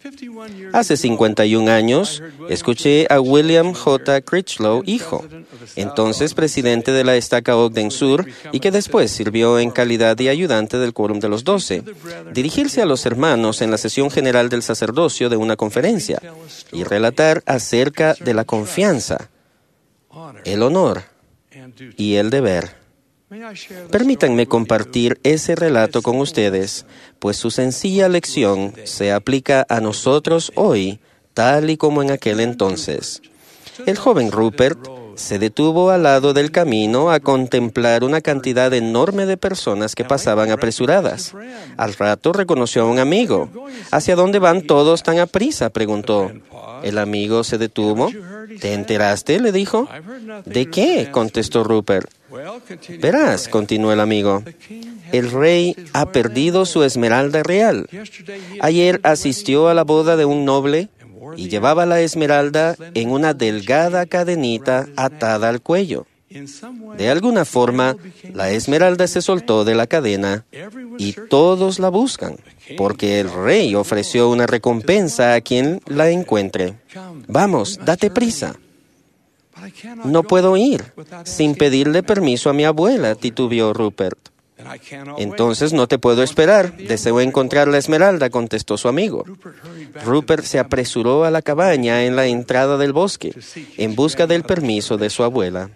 Hace cincuenta y un años, escuché a William J. Critchlow, hijo, entonces presidente de la estaca Ogden Sur y que después sirvió en calidad de ayudante del Quórum de los Doce, dirigirse a los hermanos en la sesión general del sacerdocio de una conferencia y relatar acerca de la confianza, el honor y el deber. Permítanme compartir ese relato con ustedes, pues su sencilla lección se aplica a nosotros hoy, tal y como en aquel entonces. El joven Rupert se detuvo al lado del camino a contemplar una cantidad enorme de personas que pasaban apresuradas. Al rato reconoció a un amigo. ¿Hacia dónde van todos tan aprisa?, preguntó. El amigo se detuvo. ¿Te enteraste?, le dijo. ¿De qué?, contestó Rupert. Verás, continuó el amigo, el rey ha perdido su esmeralda real. Ayer asistió a la boda de un noble y llevaba la esmeralda en una delgada cadenita atada al cuello. De alguna forma, la esmeralda se soltó de la cadena y todos la buscan, porque el rey ofreció una recompensa a quien la encuentre. Vamos, date prisa. No puedo ir sin pedirle permiso a mi abuela, titubeó Rupert. Entonces no te puedo esperar. Deseo encontrar la esmeralda, contestó su amigo. Rupert se apresuró a la cabaña en la entrada del bosque, en busca del permiso de su abuela.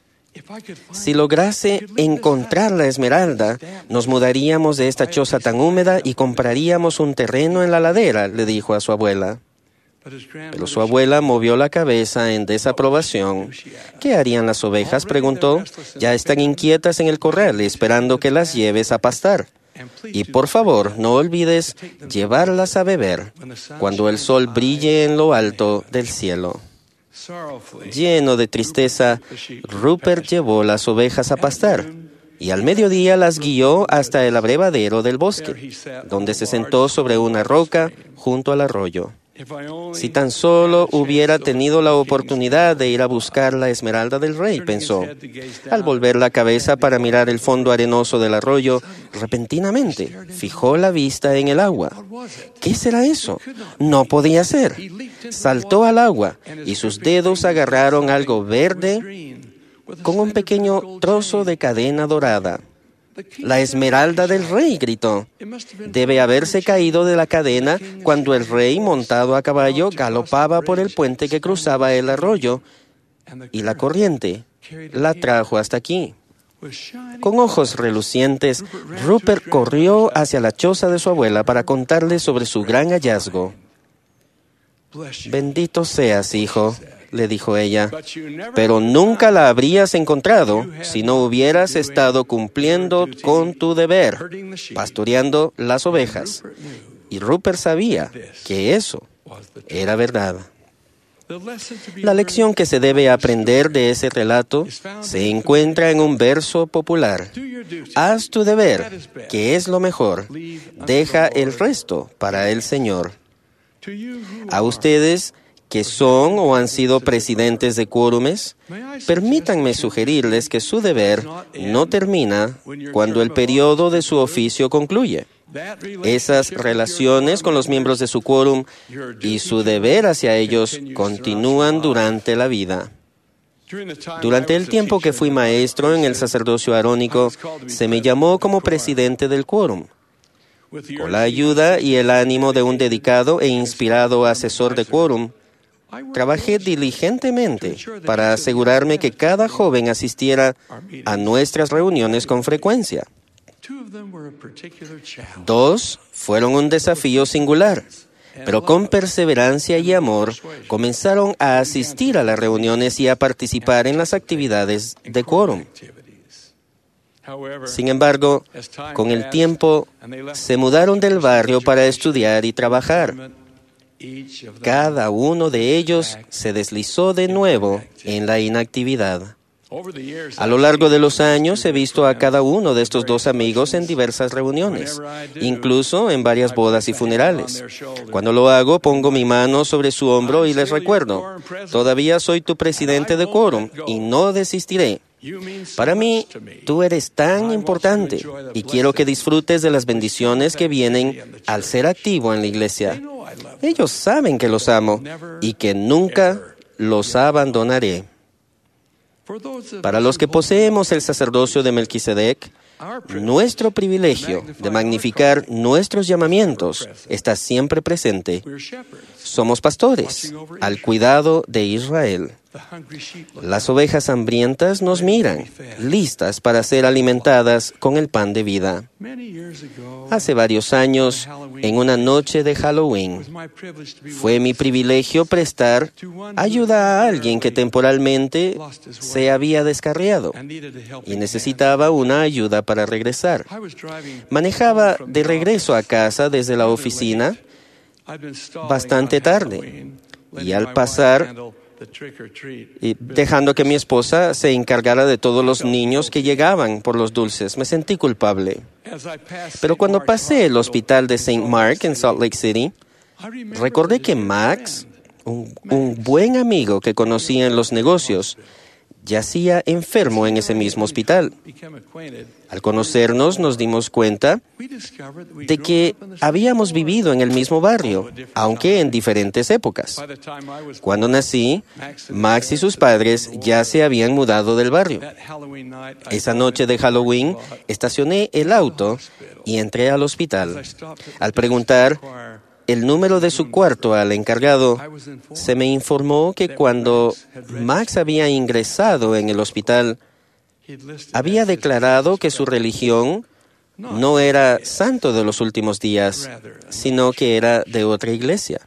Si lograse encontrar la esmeralda, nos mudaríamos de esta choza tan húmeda y compraríamos un terreno en la ladera, le dijo a su abuela. Pero su abuela movió la cabeza en desaprobación. ¿Qué harían las ovejas?, preguntó. Ya están inquietas en el corral, esperando que las lleves a pastar. Y por favor, no olvides llevarlas a beber cuando el sol brille en lo alto del cielo. Lleno de tristeza, Rupert llevó las ovejas a pastar y al mediodía las guió hasta el abrevadero del bosque, donde se sentó sobre una roca junto al arroyo. Si tan solo hubiera tenido la oportunidad de ir a buscar la esmeralda del rey, pensó. Al volver la cabeza para mirar el fondo arenoso del arroyo, repentinamente fijó la vista en el agua. ¿Qué será eso? No podía ser. Saltó al agua y sus dedos agarraron algo verde con un pequeño trozo de cadena dorada. «La esmeralda del rey», gritó. Debe haberse caído de la cadena cuando el rey, montado a caballo, galopaba por el puente que cruzaba el arroyo, y la corriente la trajo hasta aquí. Con ojos relucientes, Rupert corrió hacia la choza de su abuela para contarle sobre su gran hallazgo. «Bendito seas, hijo», le dijo ella, «pero nunca la habrías encontrado si no hubieras estado cumpliendo con tu deber, pastoreando las ovejas». Y Rupert sabía que eso era verdad. La lección que se debe aprender de ese relato se encuentra en un verso popular. Haz tu deber, que es lo mejor. Deja el resto para el Señor. A ustedes que son o han sido presidentes de quórumes, permítanme sugerirles que su deber no termina cuando el periodo de su oficio concluye. Esas relaciones con los miembros de su quórum y su deber hacia ellos continúan durante la vida. Durante el tiempo que fui maestro en el sacerdocio arónico, se me llamó como presidente del quórum. Con la ayuda y el ánimo de un dedicado e inspirado asesor de quórum, trabajé diligentemente para asegurarme que cada joven asistiera a nuestras reuniones con frecuencia. Dos fueron un desafío singular, pero con perseverancia y amor comenzaron a asistir a las reuniones y a participar en las actividades de quórum. Sin embargo, con el tiempo, se mudaron del barrio para estudiar y trabajar. Cada uno de ellos se deslizó de nuevo en la inactividad. A lo largo de los años he visto a cada uno de estos dos amigos en diversas reuniones, incluso en varias bodas y funerales. Cuando lo hago, pongo mi mano sobre su hombro y les recuerdo, todavía soy tu presidente de quórum y no desistiré. Para mí, tú eres tan importante y quiero que disfrutes de las bendiciones que vienen al ser activo en la iglesia. Ellos saben que los amo y que nunca los abandonaré. Para los que poseemos el sacerdocio de Melquisedec, nuestro privilegio de magnificar nuestros llamamientos está siempre presente. Somos pastores al cuidado de Israel. Las ovejas hambrientas nos miran, listas para ser alimentadas con el pan de vida. Hace varios años, en una noche de Halloween, fue mi privilegio prestar ayuda a alguien que temporalmente se había descarriado y necesitaba una ayuda para regresar. Manejaba de regreso a casa desde la oficina bastante tarde y al pasar y dejando que mi esposa se encargara de todos los niños que llegaban por los dulces. Me sentí culpable. Pero cuando pasé el hospital de Saint Mark en Salt Lake City, recordé que Max, un, un buen amigo que conocía en los negocios, yacía enfermo en ese mismo hospital. Al conocernos, nos dimos cuenta de que habíamos vivido en el mismo barrio, aunque en diferentes épocas. Cuando nací, Max y sus padres ya se habían mudado del barrio. Esa noche de Halloween, estacioné el auto y entré al hospital. Al preguntar el número de su cuarto al encargado, se me informó que cuando Max había ingresado en el hospital, había declarado que su religión no era santo de los últimos días, sino que era de otra iglesia.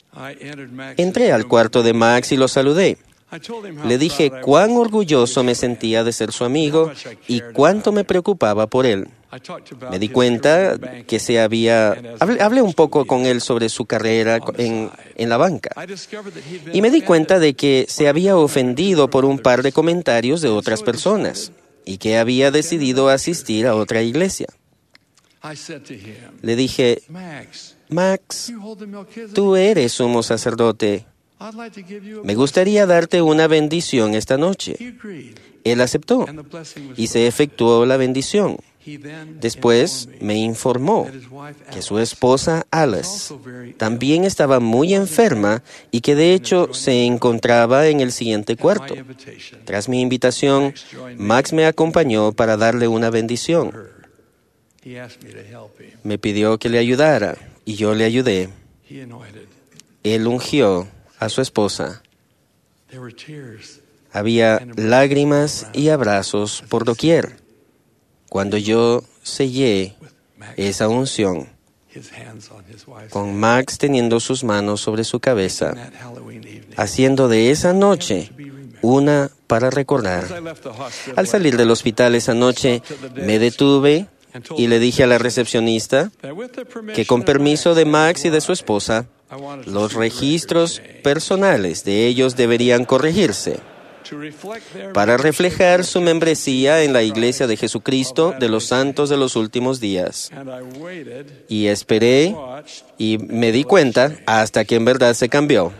Entré al cuarto de Max y lo saludé. Le dije cuán orgulloso me sentía de ser su amigo y cuánto me preocupaba por él. Me di cuenta que se había... Hablé, hablé un poco con él sobre su carrera en, en la banca. Y me di cuenta de que se había ofendido por un par de comentarios de otras personas y que había decidido asistir a otra iglesia. Le dije, Max, tú eres sumo sacerdote. Me gustaría darte una bendición esta noche. Él aceptó y se efectuó la bendición. Después me informó que su esposa Alice también estaba muy enferma y que de hecho se encontraba en el siguiente cuarto. Tras mi invitación, Max me acompañó para darle una bendición. Me pidió que le ayudara y yo le ayudé. Él ungió a su esposa. Había lágrimas y abrazos por doquier cuando yo sellé esa unción, con Max teniendo sus manos sobre su cabeza, haciendo de esa noche una para recordar. Al salir del hospital esa noche, me detuve y le dije a la recepcionista que con permiso de Max y de su esposa, los registros personales de ellos deberían corregirse para reflejar su membresía en la Iglesia de Jesucristo de los Santos de los Últimos Días. Y esperé y me di cuenta hasta que en verdad se cambió.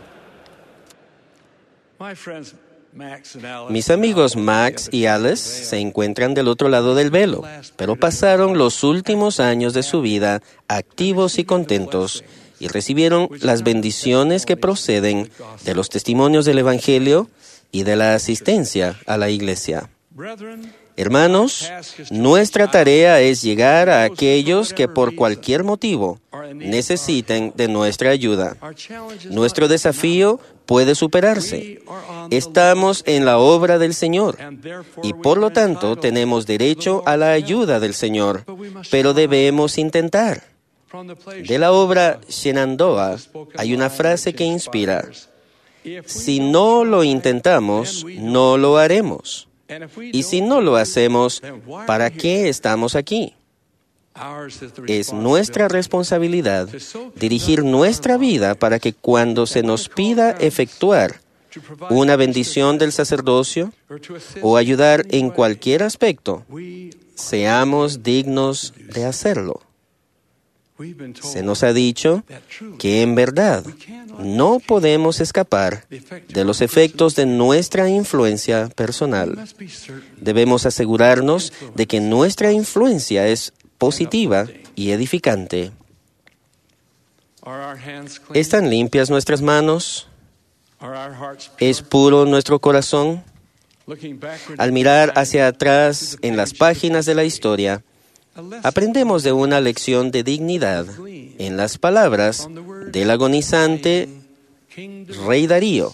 Mis amigos Max y Alice se encuentran del otro lado del velo, pero pasaron los últimos años de su vida activos y contentos y recibieron las bendiciones que proceden de los testimonios del Evangelio y de la asistencia a la iglesia. Hermanos, nuestra tarea es llegar a aquellos que por cualquier motivo necesiten de nuestra ayuda. Nuestro desafío puede superarse. Estamos en la obra del Señor y por lo tanto tenemos derecho a la ayuda del Señor, pero debemos intentar. De la obra Shenandoah hay una frase que inspira: si no lo intentamos, no lo haremos. Y si no lo hacemos, ¿para qué estamos aquí? Es nuestra responsabilidad dirigir nuestra vida para que cuando se nos pida efectuar una bendición del sacerdocio o ayudar en cualquier aspecto, seamos dignos de hacerlo. Se nos ha dicho que en verdad no podemos escapar de los efectos de nuestra influencia personal. Debemos asegurarnos de que nuestra influencia es positiva y edificante. ¿Están limpias nuestras manos? ¿Es puro nuestro corazón? Al mirar hacia atrás en las páginas de la historia, aprendemos de una lección de dignidad en las palabras del agonizante rey Darío.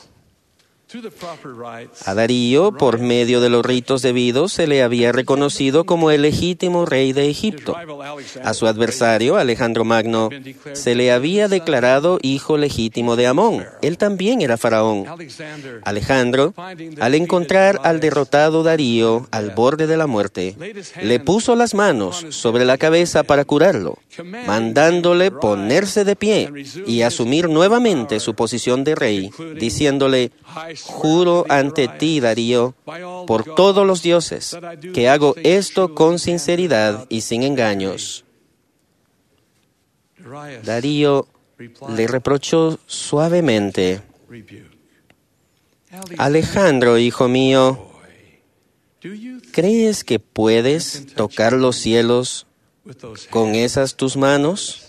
A Darío, por medio de los ritos debidos, se le había reconocido como el legítimo rey de Egipto. A su adversario, Alejandro Magno, se le había declarado hijo legítimo de Amón. Él también era faraón. Alejandro, al encontrar al derrotado Darío al borde de la muerte, le puso las manos sobre la cabeza para curarlo, mandándole ponerse de pie y asumir nuevamente su posición de rey, diciéndole: juro ante ti, Darío, por todos los dioses, que hago esto con sinceridad y sin engaños. Darío le reprochó suavemente: Alejandro, hijo mío, ¿crees que puedes tocar los cielos con esas tus manos?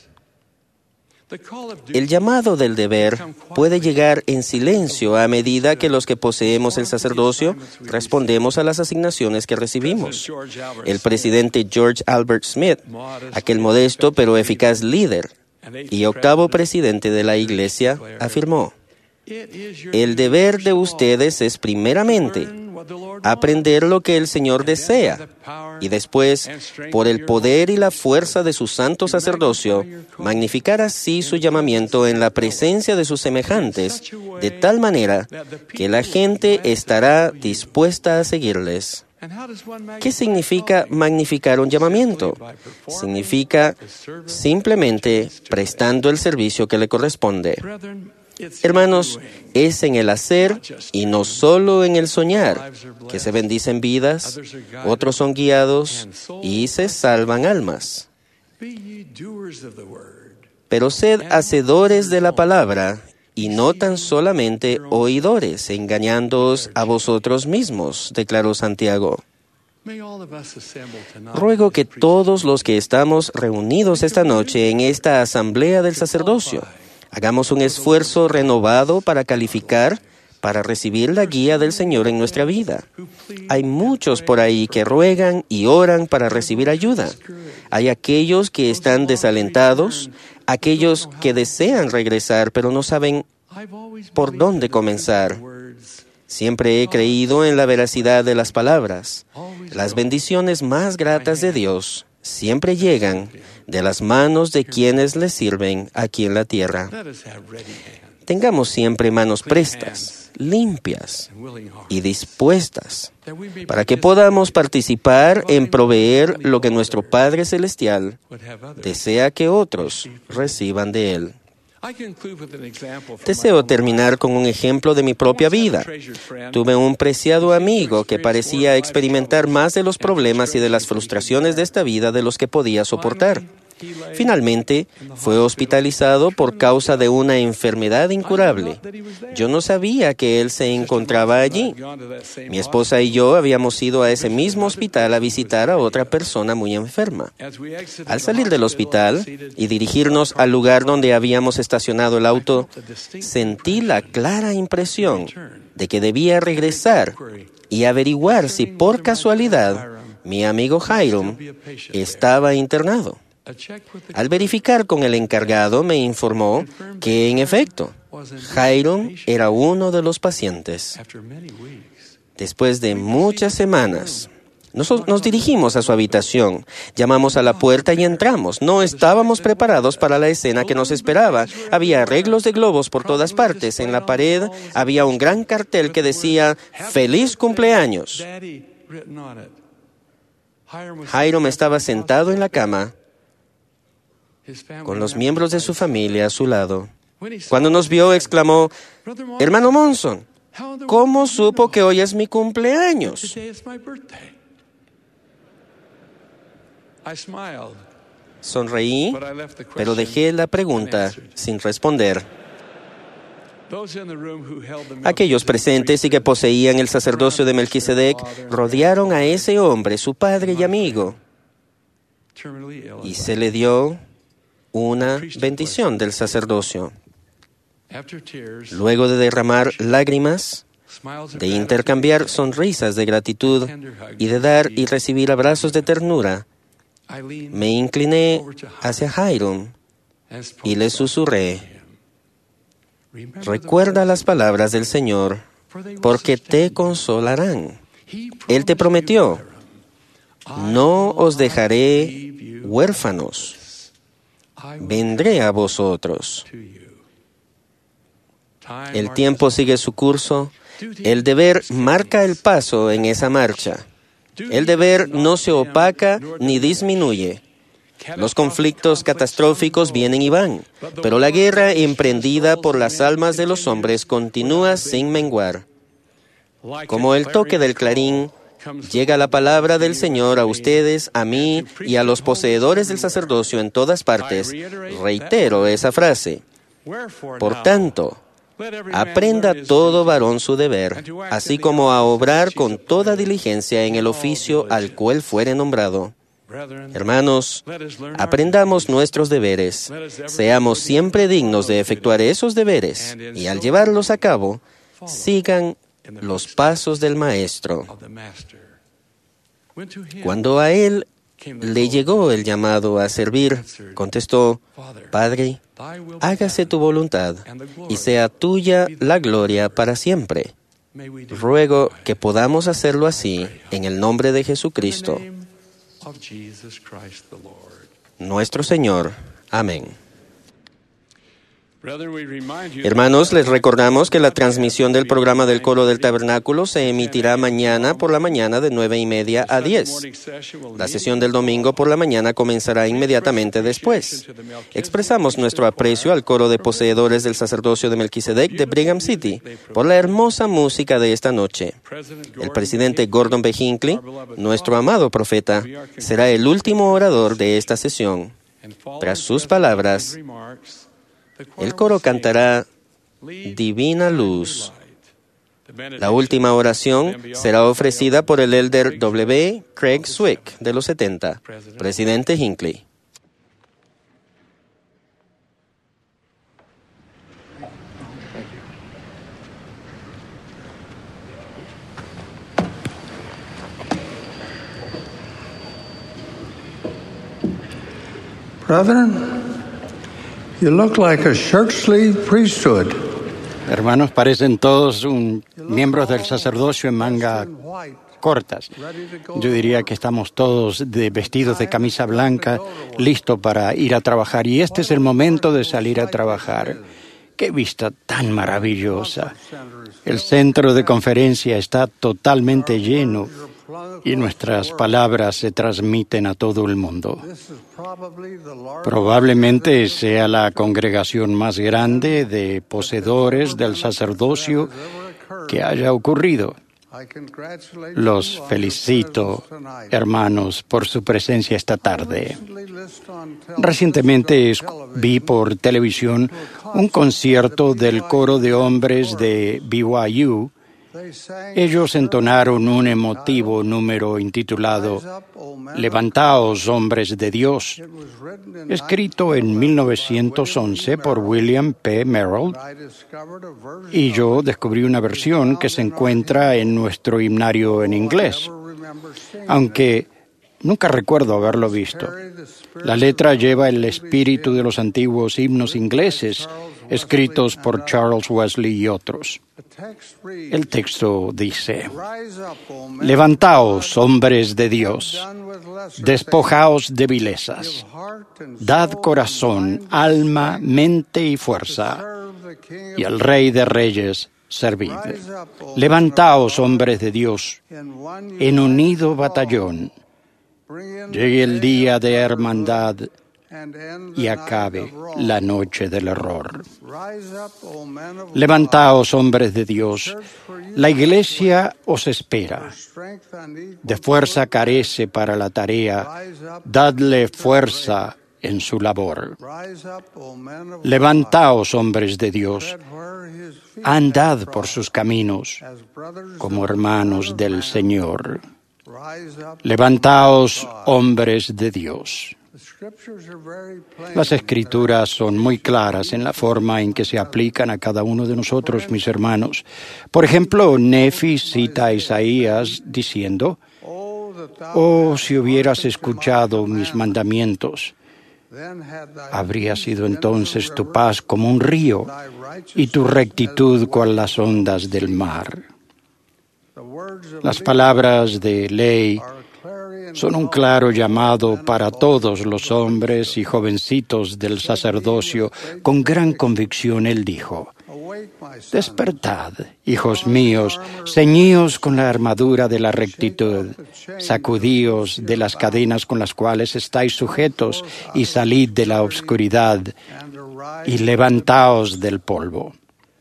El llamado del deber puede llegar en silencio a medida que los que poseemos el sacerdocio respondemos a las asignaciones que recibimos. El presidente George Albert Smith, aquel modesto pero eficaz líder y octavo presidente de la Iglesia, afirmó: el deber de ustedes es primeramente aprender lo que el Señor desea y después, por el poder y la fuerza de su santo sacerdocio, magnificar así su llamamiento en la presencia de sus semejantes, de tal manera que la gente estará dispuesta a seguirles. ¿Qué significa magnificar un llamamiento? Significa simplemente prestando el servicio que le corresponde. Hermanos, es en el hacer y no solo en el soñar que se bendicen vidas, otros son guiados y se salvan almas. Pero sed hacedores de la palabra y no tan solamente oidores, engañándoos a vosotros mismos, declaró Santiago. Ruego que todos los que estamos reunidos esta noche en esta asamblea del sacerdocio hagamos un esfuerzo renovado para calificar, para recibir la guía del Señor en nuestra vida. Hay muchos por ahí que ruegan y oran para recibir ayuda. Hay aquellos que están desalentados, aquellos que desean regresar, pero no saben por dónde comenzar. Siempre he creído en la veracidad de las palabras. Las bendiciones más gratas de Dios siempre llegan de las manos de quienes le sirven aquí en la tierra. Tengamos siempre manos prestas, limpias y dispuestas, para que podamos participar en proveer lo que nuestro Padre Celestial desea que otros reciban de Él. Deseo terminar con un ejemplo de mi propia vida. Tuve un preciado amigo que parecía experimentar más de los problemas y de las frustraciones de esta vida de los que podía soportar. Finalmente, fue hospitalizado por causa de una enfermedad incurable. Yo no sabía que él se encontraba allí. Mi esposa y yo habíamos ido a ese mismo hospital a visitar a otra persona muy enferma. Al salir del hospital y dirigirnos al lugar donde habíamos estacionado el auto, sentí la clara impresión de que debía regresar y averiguar si por casualidad mi amigo Hiram estaba internado. Al verificar con el encargado, me informó que, en efecto, Hiram era uno de los pacientes. Después de muchas semanas, nos, nos dirigimos a su habitación, llamamos a la puerta y entramos. No estábamos preparados para la escena que nos esperaba. Había arreglos de globos por todas partes. En la pared había un gran cartel que decía «Feliz cumpleaños». Hiram estaba sentado en la cama, con los miembros de su familia a su lado. Cuando nos vio, exclamó: «Hermano Monson, ¿cómo supo que hoy es mi cumpleaños?». Sonreí, pero dejé la pregunta sin responder. Aquellos presentes y que poseían el sacerdocio de Melquisedec rodearon a ese hombre, su padre y amigo, y se le dio una bendición del sacerdocio. Luego de derramar lágrimas, de intercambiar sonrisas de gratitud y de dar y recibir abrazos de ternura, me incliné hacia Hiram y le susurré: recuerda las palabras del Señor, porque te consolarán. Él te prometió: no os dejaré huérfanos, vendré a vosotros. El tiempo sigue su curso, el deber marca el paso en esa marcha. El deber no se opaca ni disminuye. Los conflictos catastróficos vienen y van, pero la guerra emprendida por las almas de los hombres continúa sin menguar. Como el toque del clarín, llega la palabra del Señor a ustedes, a mí y a los poseedores del sacerdocio en todas partes. Reitero esa frase. Por tanto, aprenda todo varón su deber, así como a obrar con toda diligencia en el oficio al cual fuere nombrado. Hermanos, aprendamos nuestros deberes, seamos siempre dignos de efectuar esos deberes, y al llevarlos a cabo, sigan los pasos del Maestro. Cuando a él le llegó el llamado a servir, contestó: Padre, hágase tu voluntad y sea tuya la gloria para siempre. Ruego que podamos hacerlo así en el nombre de Jesucristo, nuestro Señor. Amén. Hermanos, les recordamos que la transmisión del programa del Coro del Tabernáculo se emitirá mañana por la mañana de nueve y media a diez. La sesión del domingo por la mañana comenzará inmediatamente después. Expresamos nuestro aprecio al coro de poseedores del sacerdocio de Melquisedec de Brigham City por la hermosa música de esta noche. El presidente Gordon B. Hinckley, nuestro amado profeta, será el último orador de esta sesión. Tras sus palabras, el coro cantará Divina Luz. La última oración será ofrecida por el elder W. Craig Swick de los setenta, presidente Hinckley. Brethren, you look like a shirt-sleeve priesthood. Hermanos, parecen todos un, miembros del sacerdocio en manga cortas. Yo diría que estamos todos de vestidos de camisa blanca, listos para ir a trabajar. Y este es el momento de salir a trabajar. ¡Qué vista tan maravillosa! El centro de conferencia está totalmente lleno y nuestras palabras se transmiten a todo el mundo. Probablemente sea la congregación más grande de poseedores del sacerdocio que haya ocurrido. Los felicito, hermanos, por su presencia esta tarde. Recientemente vi por televisión un concierto del coro de hombres de B Y U. Ellos entonaron un emotivo número intitulado Levantaos, hombres de Dios, escrito en mil novecientos once por William P. Merrill, y yo descubrí una versión que se encuentra en nuestro himnario en inglés, aunque nunca recuerdo haberlo visto. La letra lleva el espíritu de los antiguos himnos ingleses, escritos por Charles Wesley y otros. El texto dice: Levantaos, hombres de Dios, despojaos de vilezas, dad corazón, alma, mente y fuerza, y al Rey de Reyes servid. Levantaos, hombres de Dios, en unido batallón, llegue el día de hermandad y acabe la noche del error. Levantaos, hombres de Dios, la iglesia os espera. De fuerza carece para la tarea, dadle fuerza en su labor. Levantaos, hombres de Dios, andad por sus caminos como hermanos del Señor. Levantaos, hombres de Dios. Las Escrituras son muy claras en la forma en que se aplican a cada uno de nosotros, mis hermanos. Por ejemplo, Nefi cita a Isaías diciendo: «Oh, si hubieras escuchado mis mandamientos, habría sido entonces tu paz como un río y tu rectitud cual las ondas del mar». Las palabras de ley son un claro llamado para todos los hombres y jovencitos del sacerdocio. Con gran convicción él dijo: «Despertad, hijos míos, ceñíos con la armadura de la rectitud, sacudíos de las cadenas con las cuales estáis sujetos, y salid de la obscuridad, y levantaos del polvo».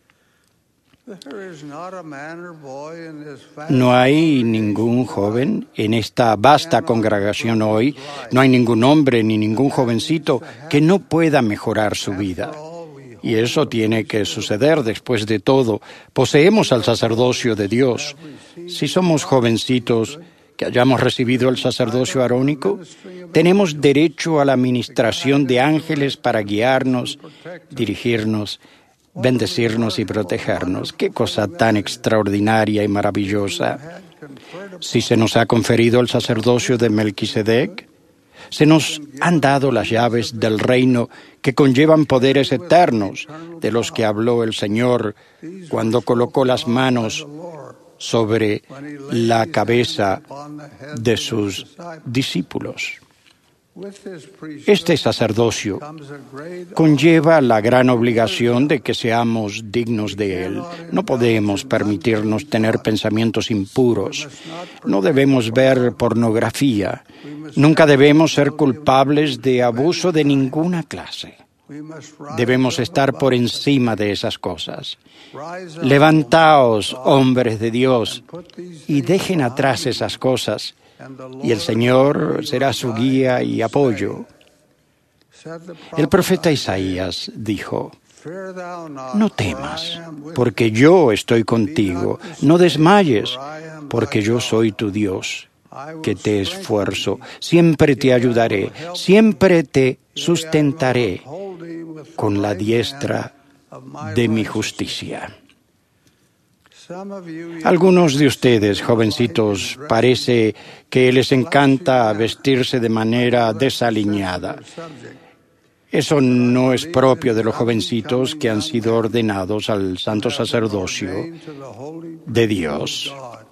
No hay ningún joven en esta vasta congregación hoy, no hay ningún hombre ni ningún jovencito que no pueda mejorar su vida. Y eso tiene que suceder. Después de todo, poseemos al sacerdocio de Dios. Si somos jovencitos que hayamos recibido el sacerdocio arónico, tenemos derecho a la administración de ángeles para guiarnos, dirigirnos, bendecirnos y protegernos. ¡Qué cosa tan extraordinaria y maravillosa! Si se nos ha conferido el sacerdocio de Melquisedec, se nos han dado las llaves del reino que conllevan poderes eternos, de los que habló el Señor cuando colocó las manos sobre la cabeza de sus discípulos. Este sacerdocio conlleva la gran obligación de que seamos dignos de él. No podemos permitirnos tener pensamientos impuros. No debemos ver pornografía. Nunca debemos ser culpables de abuso de ninguna clase. Debemos estar por encima de esas cosas. Levantaos, hombres de Dios, y dejen atrás esas cosas, y el Señor será su guía y apoyo. El profeta Isaías dijo: «No temas, porque yo estoy contigo. No desmayes, porque yo soy tu Dios, que te esfuerzo. Siempre te ayudaré, siempre te sustentaré con la diestra de mi justicia». Algunos de ustedes, jovencitos, parece que les encanta vestirse de manera desaliñada. Eso no es propio de los jovencitos que han sido ordenados al santo sacerdocio de Dios.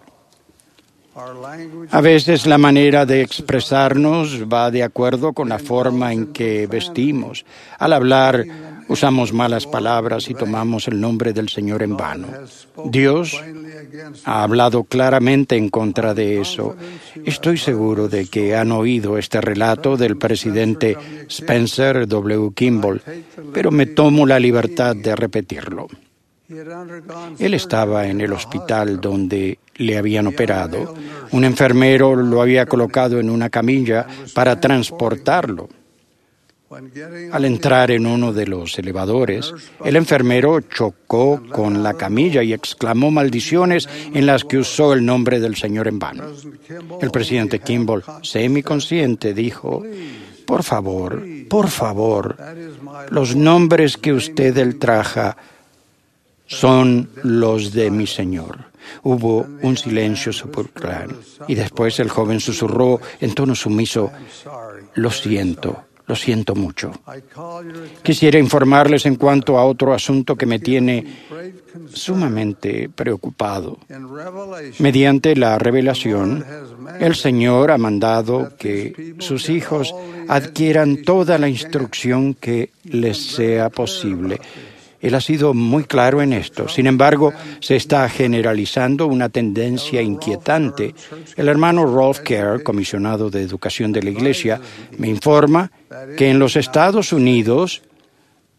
A veces la manera de expresarnos va de acuerdo con la forma en que vestimos. Al hablar, usamos malas palabras y tomamos el nombre del Señor en vano. Dios ha hablado claramente en contra de eso. Estoy seguro de que han oído este relato del presidente Spencer W. Kimball, pero me tomo la libertad de repetirlo. Él estaba en el hospital donde le habían operado. Un enfermero lo había colocado en una camilla para transportarlo. Al entrar en uno de los elevadores, el enfermero chocó con la camilla y exclamó maldiciones en las que usó el nombre del Señor en vano. El presidente Kimball, semiconsciente, dijo: «Por favor, por favor, los nombres que usted ultraja son los de mi Señor». Hubo un silencio sepulcral y después el joven susurró en tono sumiso: «Lo siento, lo siento mucho. Quisiera informarles en cuanto a otro asunto que me tiene sumamente preocupado. Mediante la revelación, el Señor ha mandado que sus hijos adquieran toda la instrucción que les sea posible. Él ha sido muy claro en esto. Sin embargo, se está generalizando una tendencia inquietante. El hermano Rolf Kerr, comisionado de educación de la Iglesia, me informa que en los Estados Unidos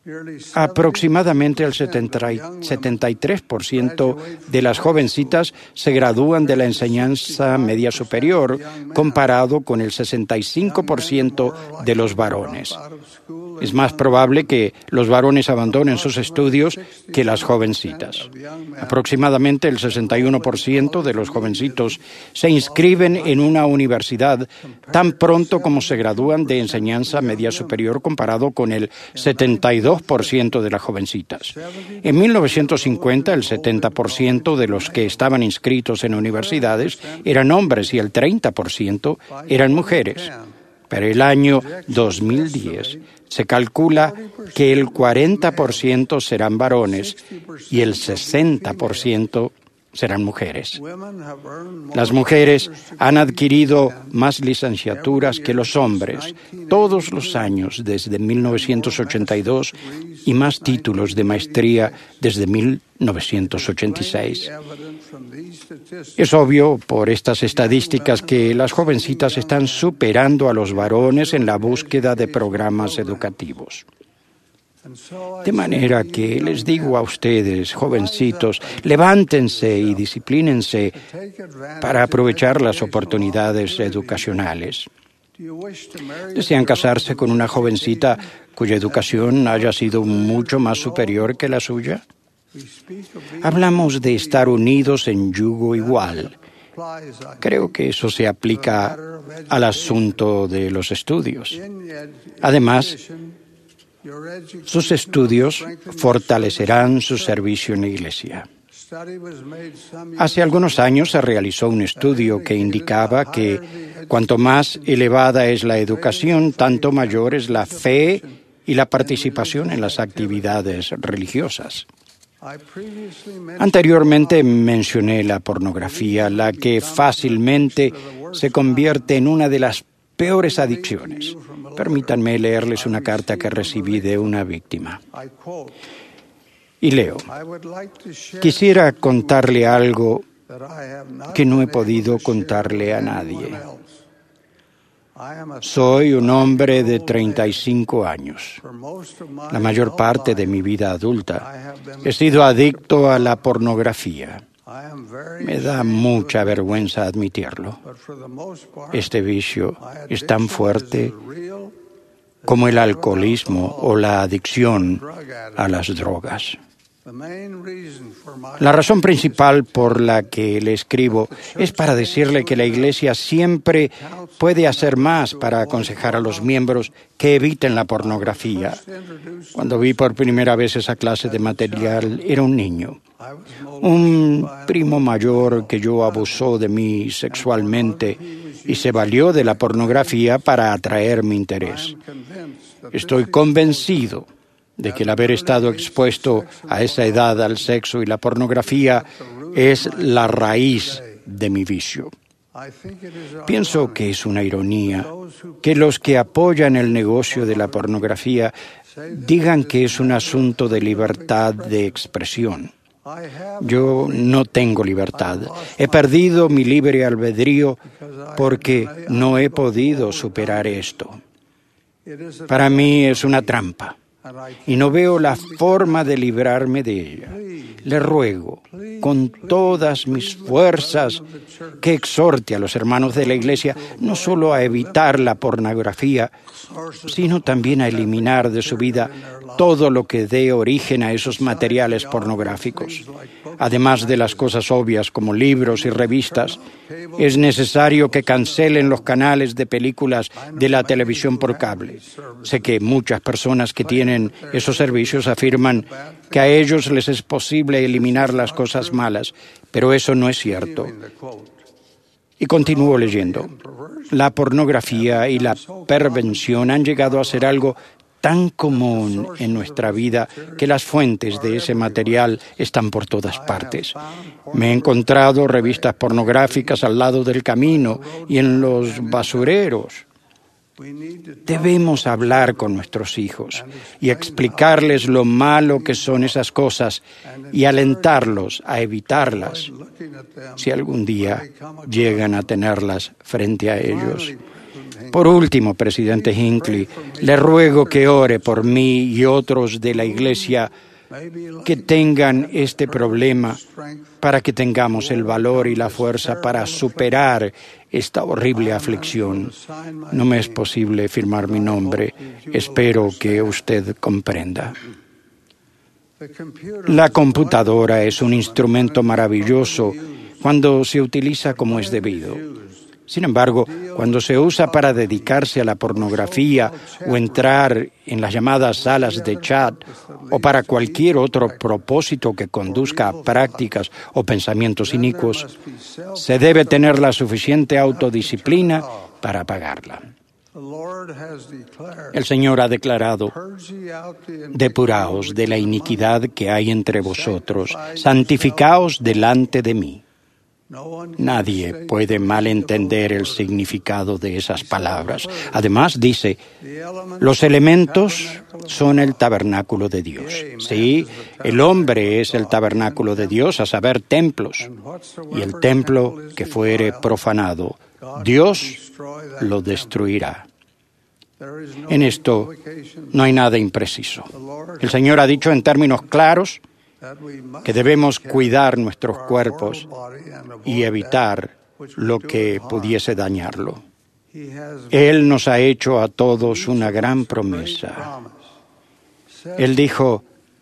Aproximadamente el setenta y tres por ciento de las jovencitas se gradúan de la enseñanza media superior, comparado con el sesenta y cinco por ciento de los varones. Es más probable que los varones abandonen sus estudios que las jovencitas. Aproximadamente el sesenta y uno por ciento de los jovencitos se inscriben en una universidad tan pronto como se gradúan de enseñanza media superior, comparado con el setenta y dos por ciento de las jovencitas. En mil novecientos cincuenta, el setenta por ciento de los que estaban inscritos en universidades eran hombres y el treinta por ciento eran mujeres. Para el año dos mil diez, se calcula que el cuarenta por ciento serán varones y el sesenta por ciento serán mujeres. Las mujeres han adquirido más licenciaturas que los hombres todos los años desde mil novecientos ochenta y dos y más títulos de maestría desde mil novecientos ochenta y seis. Es obvio por estas estadísticas que las jovencitas están superando a los varones en la búsqueda de programas educativos. De manera que les digo a ustedes, jovencitos, levántense y disciplínense para aprovechar las oportunidades educacionales. ¿Desean casarse con una jovencita cuya educación haya sido mucho más superior que la suya? Hablamos de estar unidos en yugo igual. Creo que eso se aplica al asunto de los estudios. Además, sus estudios fortalecerán su servicio en la Iglesia. Hace algunos años se realizó un estudio que indicaba que cuanto más elevada es la educación, tanto mayor es la fe y la participación en las actividades religiosas. Anteriormente mencioné la pornografía, la que fácilmente se convierte en una de las peores adicciones. Permítanme leerles una carta que recibí de una víctima. Y leo: quisiera contarle algo que no he podido contarle a nadie. Soy un hombre de treinta y cinco años. La mayor parte de mi vida adulta he sido adicto a la pornografía. Me da mucha vergüenza admitirlo. Este vicio es tan fuerte como el alcoholismo o la adicción a las drogas. La razón principal por la que le escribo es para decirle que la Iglesia siempre puede hacer más para aconsejar a los miembros que eviten la pornografía. Cuando vi por primera vez esa clase de material, era un niño. Un primo mayor que yo abusó de mí sexualmente y se valió de la pornografía para atraer mi interés. Estoy convencido de que el haber estado expuesto a esa edad al sexo y la pornografía es la raíz de mi vicio. Pienso que es una ironía que los que apoyan el negocio de la pornografía digan que es un asunto de libertad de expresión. Yo no tengo libertad. He perdido mi libre albedrío porque no he podido superar esto. Para mí es una trampa y no veo la forma de librarme de ella. Le ruego con todas mis fuerzas que exhorte a los hermanos de la Iglesia no solo a evitar la pornografía, sino también a eliminar de su vida todo lo que dé origen a esos materiales pornográficos. Además de las cosas obvias como libros y revistas, es necesario que cancelen los canales de películas de la televisión por cable. Sé que muchas personas que tienen esos servicios afirman que a ellos les es posible eliminar las cosas malas, pero eso no es cierto. Y continúo leyendo. La pornografía y la perversión han llegado a ser algo tan común en nuestra vida que las fuentes de ese material están por todas partes. Me he encontrado revistas pornográficas al lado del camino y en los basureros. Debemos hablar con nuestros hijos y explicarles lo malo que son esas cosas y alentarlos a evitarlas si algún día llegan a tenerlas frente a ellos. Por último, presidente Hinckley, le ruego que ore por mí y otros de la Iglesia que tengan este problema para que tengamos el valor y la fuerza para superar esta horrible aflicción. No me es posible firmar mi nombre. Espero que usted comprenda. La computadora es un instrumento maravilloso cuando se utiliza como es debido. Sin embargo, cuando se usa para dedicarse a la pornografía o entrar en las llamadas salas de chat o para cualquier otro propósito que conduzca a prácticas o pensamientos inicuos, se debe tener la suficiente autodisciplina para apagarla. El Señor ha declarado: depuraos de la iniquidad que hay entre vosotros, santificaos delante de mí. Nadie puede malentender el significado de esas palabras. Además, dice, los elementos son el tabernáculo de Dios. Sí, el hombre es el tabernáculo de Dios, a saber, templos. Y el templo que fuere profanado, Dios lo destruirá. En esto no hay nada impreciso. El Señor ha dicho en términos claros que debemos cuidar nuestros cuerpos y evitar lo que pudiese dañarlo. Él nos ha hecho a todos una gran promesa. Él dijo: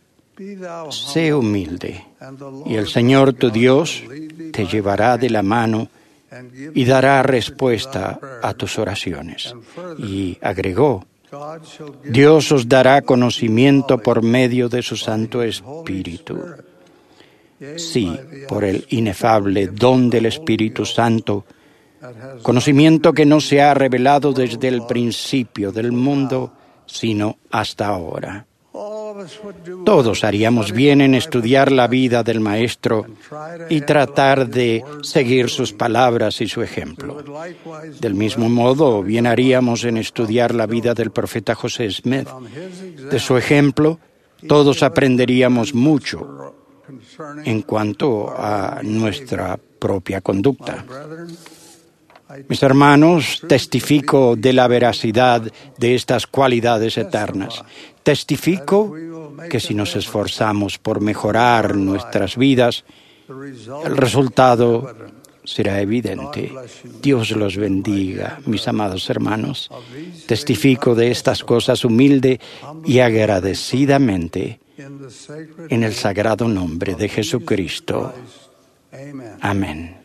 sé humilde, y el Señor tu Dios te llevará de la mano y dará respuesta a tus oraciones. Y agregó: Dios os dará conocimiento por medio de su Santo Espíritu. Sí, por el inefable don del Espíritu Santo, conocimiento que no se ha revelado desde el principio del mundo, sino hasta ahora. Todos haríamos bien en estudiar la vida del Maestro y tratar de seguir sus palabras y su ejemplo. Del mismo modo, bien haríamos en estudiar la vida del profeta José Smith. De su ejemplo, todos aprenderíamos mucho en cuanto a nuestra propia conducta. Mis hermanos, testifico de la veracidad de estas cualidades eternas. Testifico que si nos esforzamos por mejorar nuestras vidas, el resultado será evidente. Dios los bendiga, mis amados hermanos. Testifico de estas cosas humilde y agradecidamente en el sagrado nombre de Jesucristo. Amén.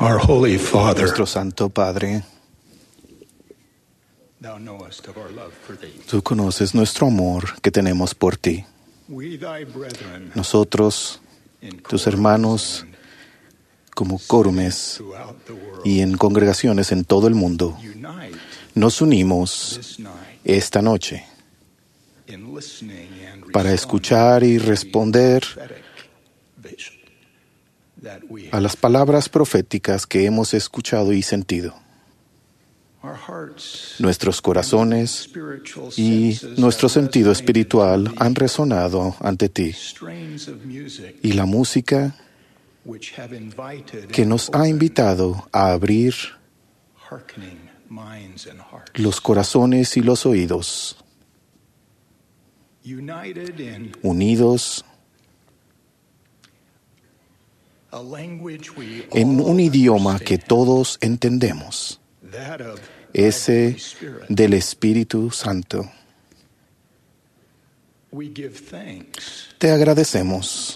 Our Holy Father, Nuestro Santo Padre, Thou knowest of our love for Thee. Tú conoces nuestro amor que tenemos por Ti. We, Thy brethren, Nosotros, tus hermanos, como córumes throughout the world, y en congregaciones en todo el mundo, unite nos unimos this night esta noche in listening and para responding escuchar y responder to the prophetic vision that we a have. las palabras proféticas que hemos escuchado y sentido. Our hearts Nuestros corazones spiritual y senses nuestro have sentido resonated espiritual with han resonado ante Ti, strains of music y la música which have invited que and nos ha opened invitado a abrir hearkening minds and hearts. los corazones y los oídos, United in unidos a language we en all un idioma que understand, todos entendemos, that of ese Holy Spirit. del Espíritu Santo. We give thanks Te agradecemos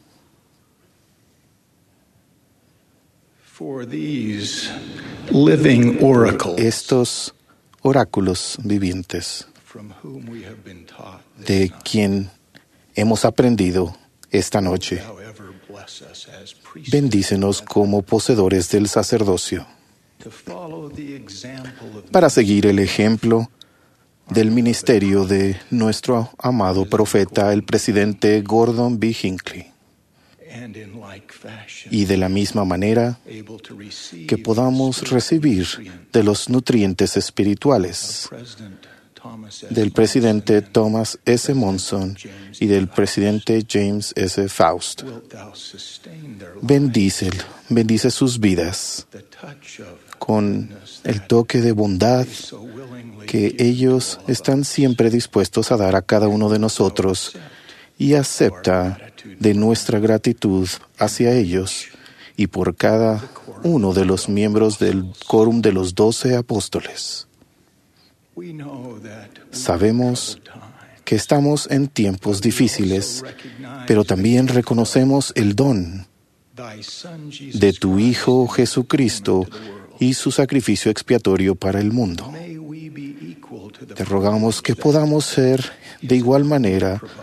for these living oracles estos oráculos vivientes from whom we have been taught this de night. quien hemos aprendido esta noche. Thou ever bless us as priests Bendícenos como poseedores del sacerdocio, to follow the example of para seguir el ejemplo del ministerio de nuestro amado profeta, el presidente Gordon B. Hinckley, and in like fashion y de la misma manera able to receive que podamos recibir de los nutrientes espirituales President Thomas S. del presidente Monson, Thomas S. Monson y del presidente James S. Faust. wilt thou sustain their lives, Bendice, bendice sus vidas the touch of con goodness el that toque de bondad they so willingly que give ellos to all of están us. siempre dispuestos a dar a cada uno de nosotros, y acepta de nuestra gratitud hacia ellos y por cada uno de los miembros del quórum de los doce apóstoles. We know that we Sabemos have time, que estamos en tiempos difíciles, pero también reconocemos el don thy Son Jesus de tu Christ, Hijo Jesucristo to the world. y su sacrificio expiatorio para el mundo. May we be equal to the Te rogamos que privilege podamos ser de igual manera provides.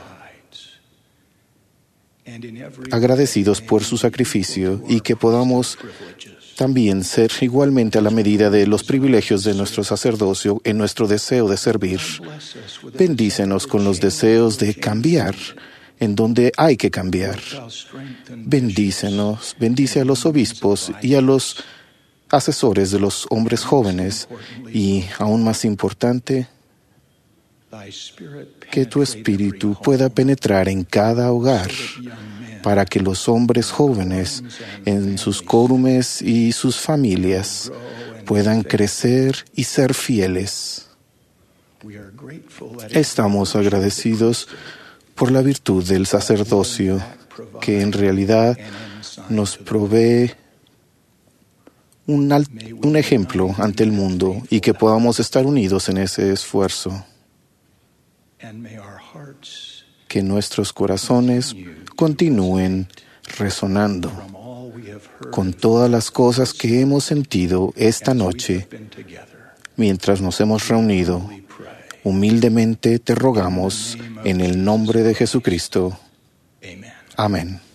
And in every agradecidos way, por may su we be sacrificio equal to y our que podamos privileges. también ser igualmente a la medida de los privilegios de nuestro sacerdocio en nuestro deseo de servir. Bless us with the Bendícenos con los deseos de cambiar en donde hay que cambiar. thou strengthen Bendícenos, bendice a los obispos y a los asesores de los hombres jóvenes y, aún más importante, thy spirit que tu penetrate espíritu every home, pueda penetrar en cada hogar, so that young men para que los hombres jóvenes en sus córumes y sus familias puedan crecer y ser fieles. we are grateful that Estamos agradecidos por la virtud del sacerdocio, que en realidad nos provee un, al- un ejemplo ante el mundo y que podamos estar unidos en ese esfuerzo. and may our hearts Que nuestros corazones continúen resonando from all we have heard con todas las cosas que hemos sentido esta as we noche have been together. mientras nos hemos reunido. We pray. Humildemente te rogamos en el nombre de Jesucristo. Amen. Amén.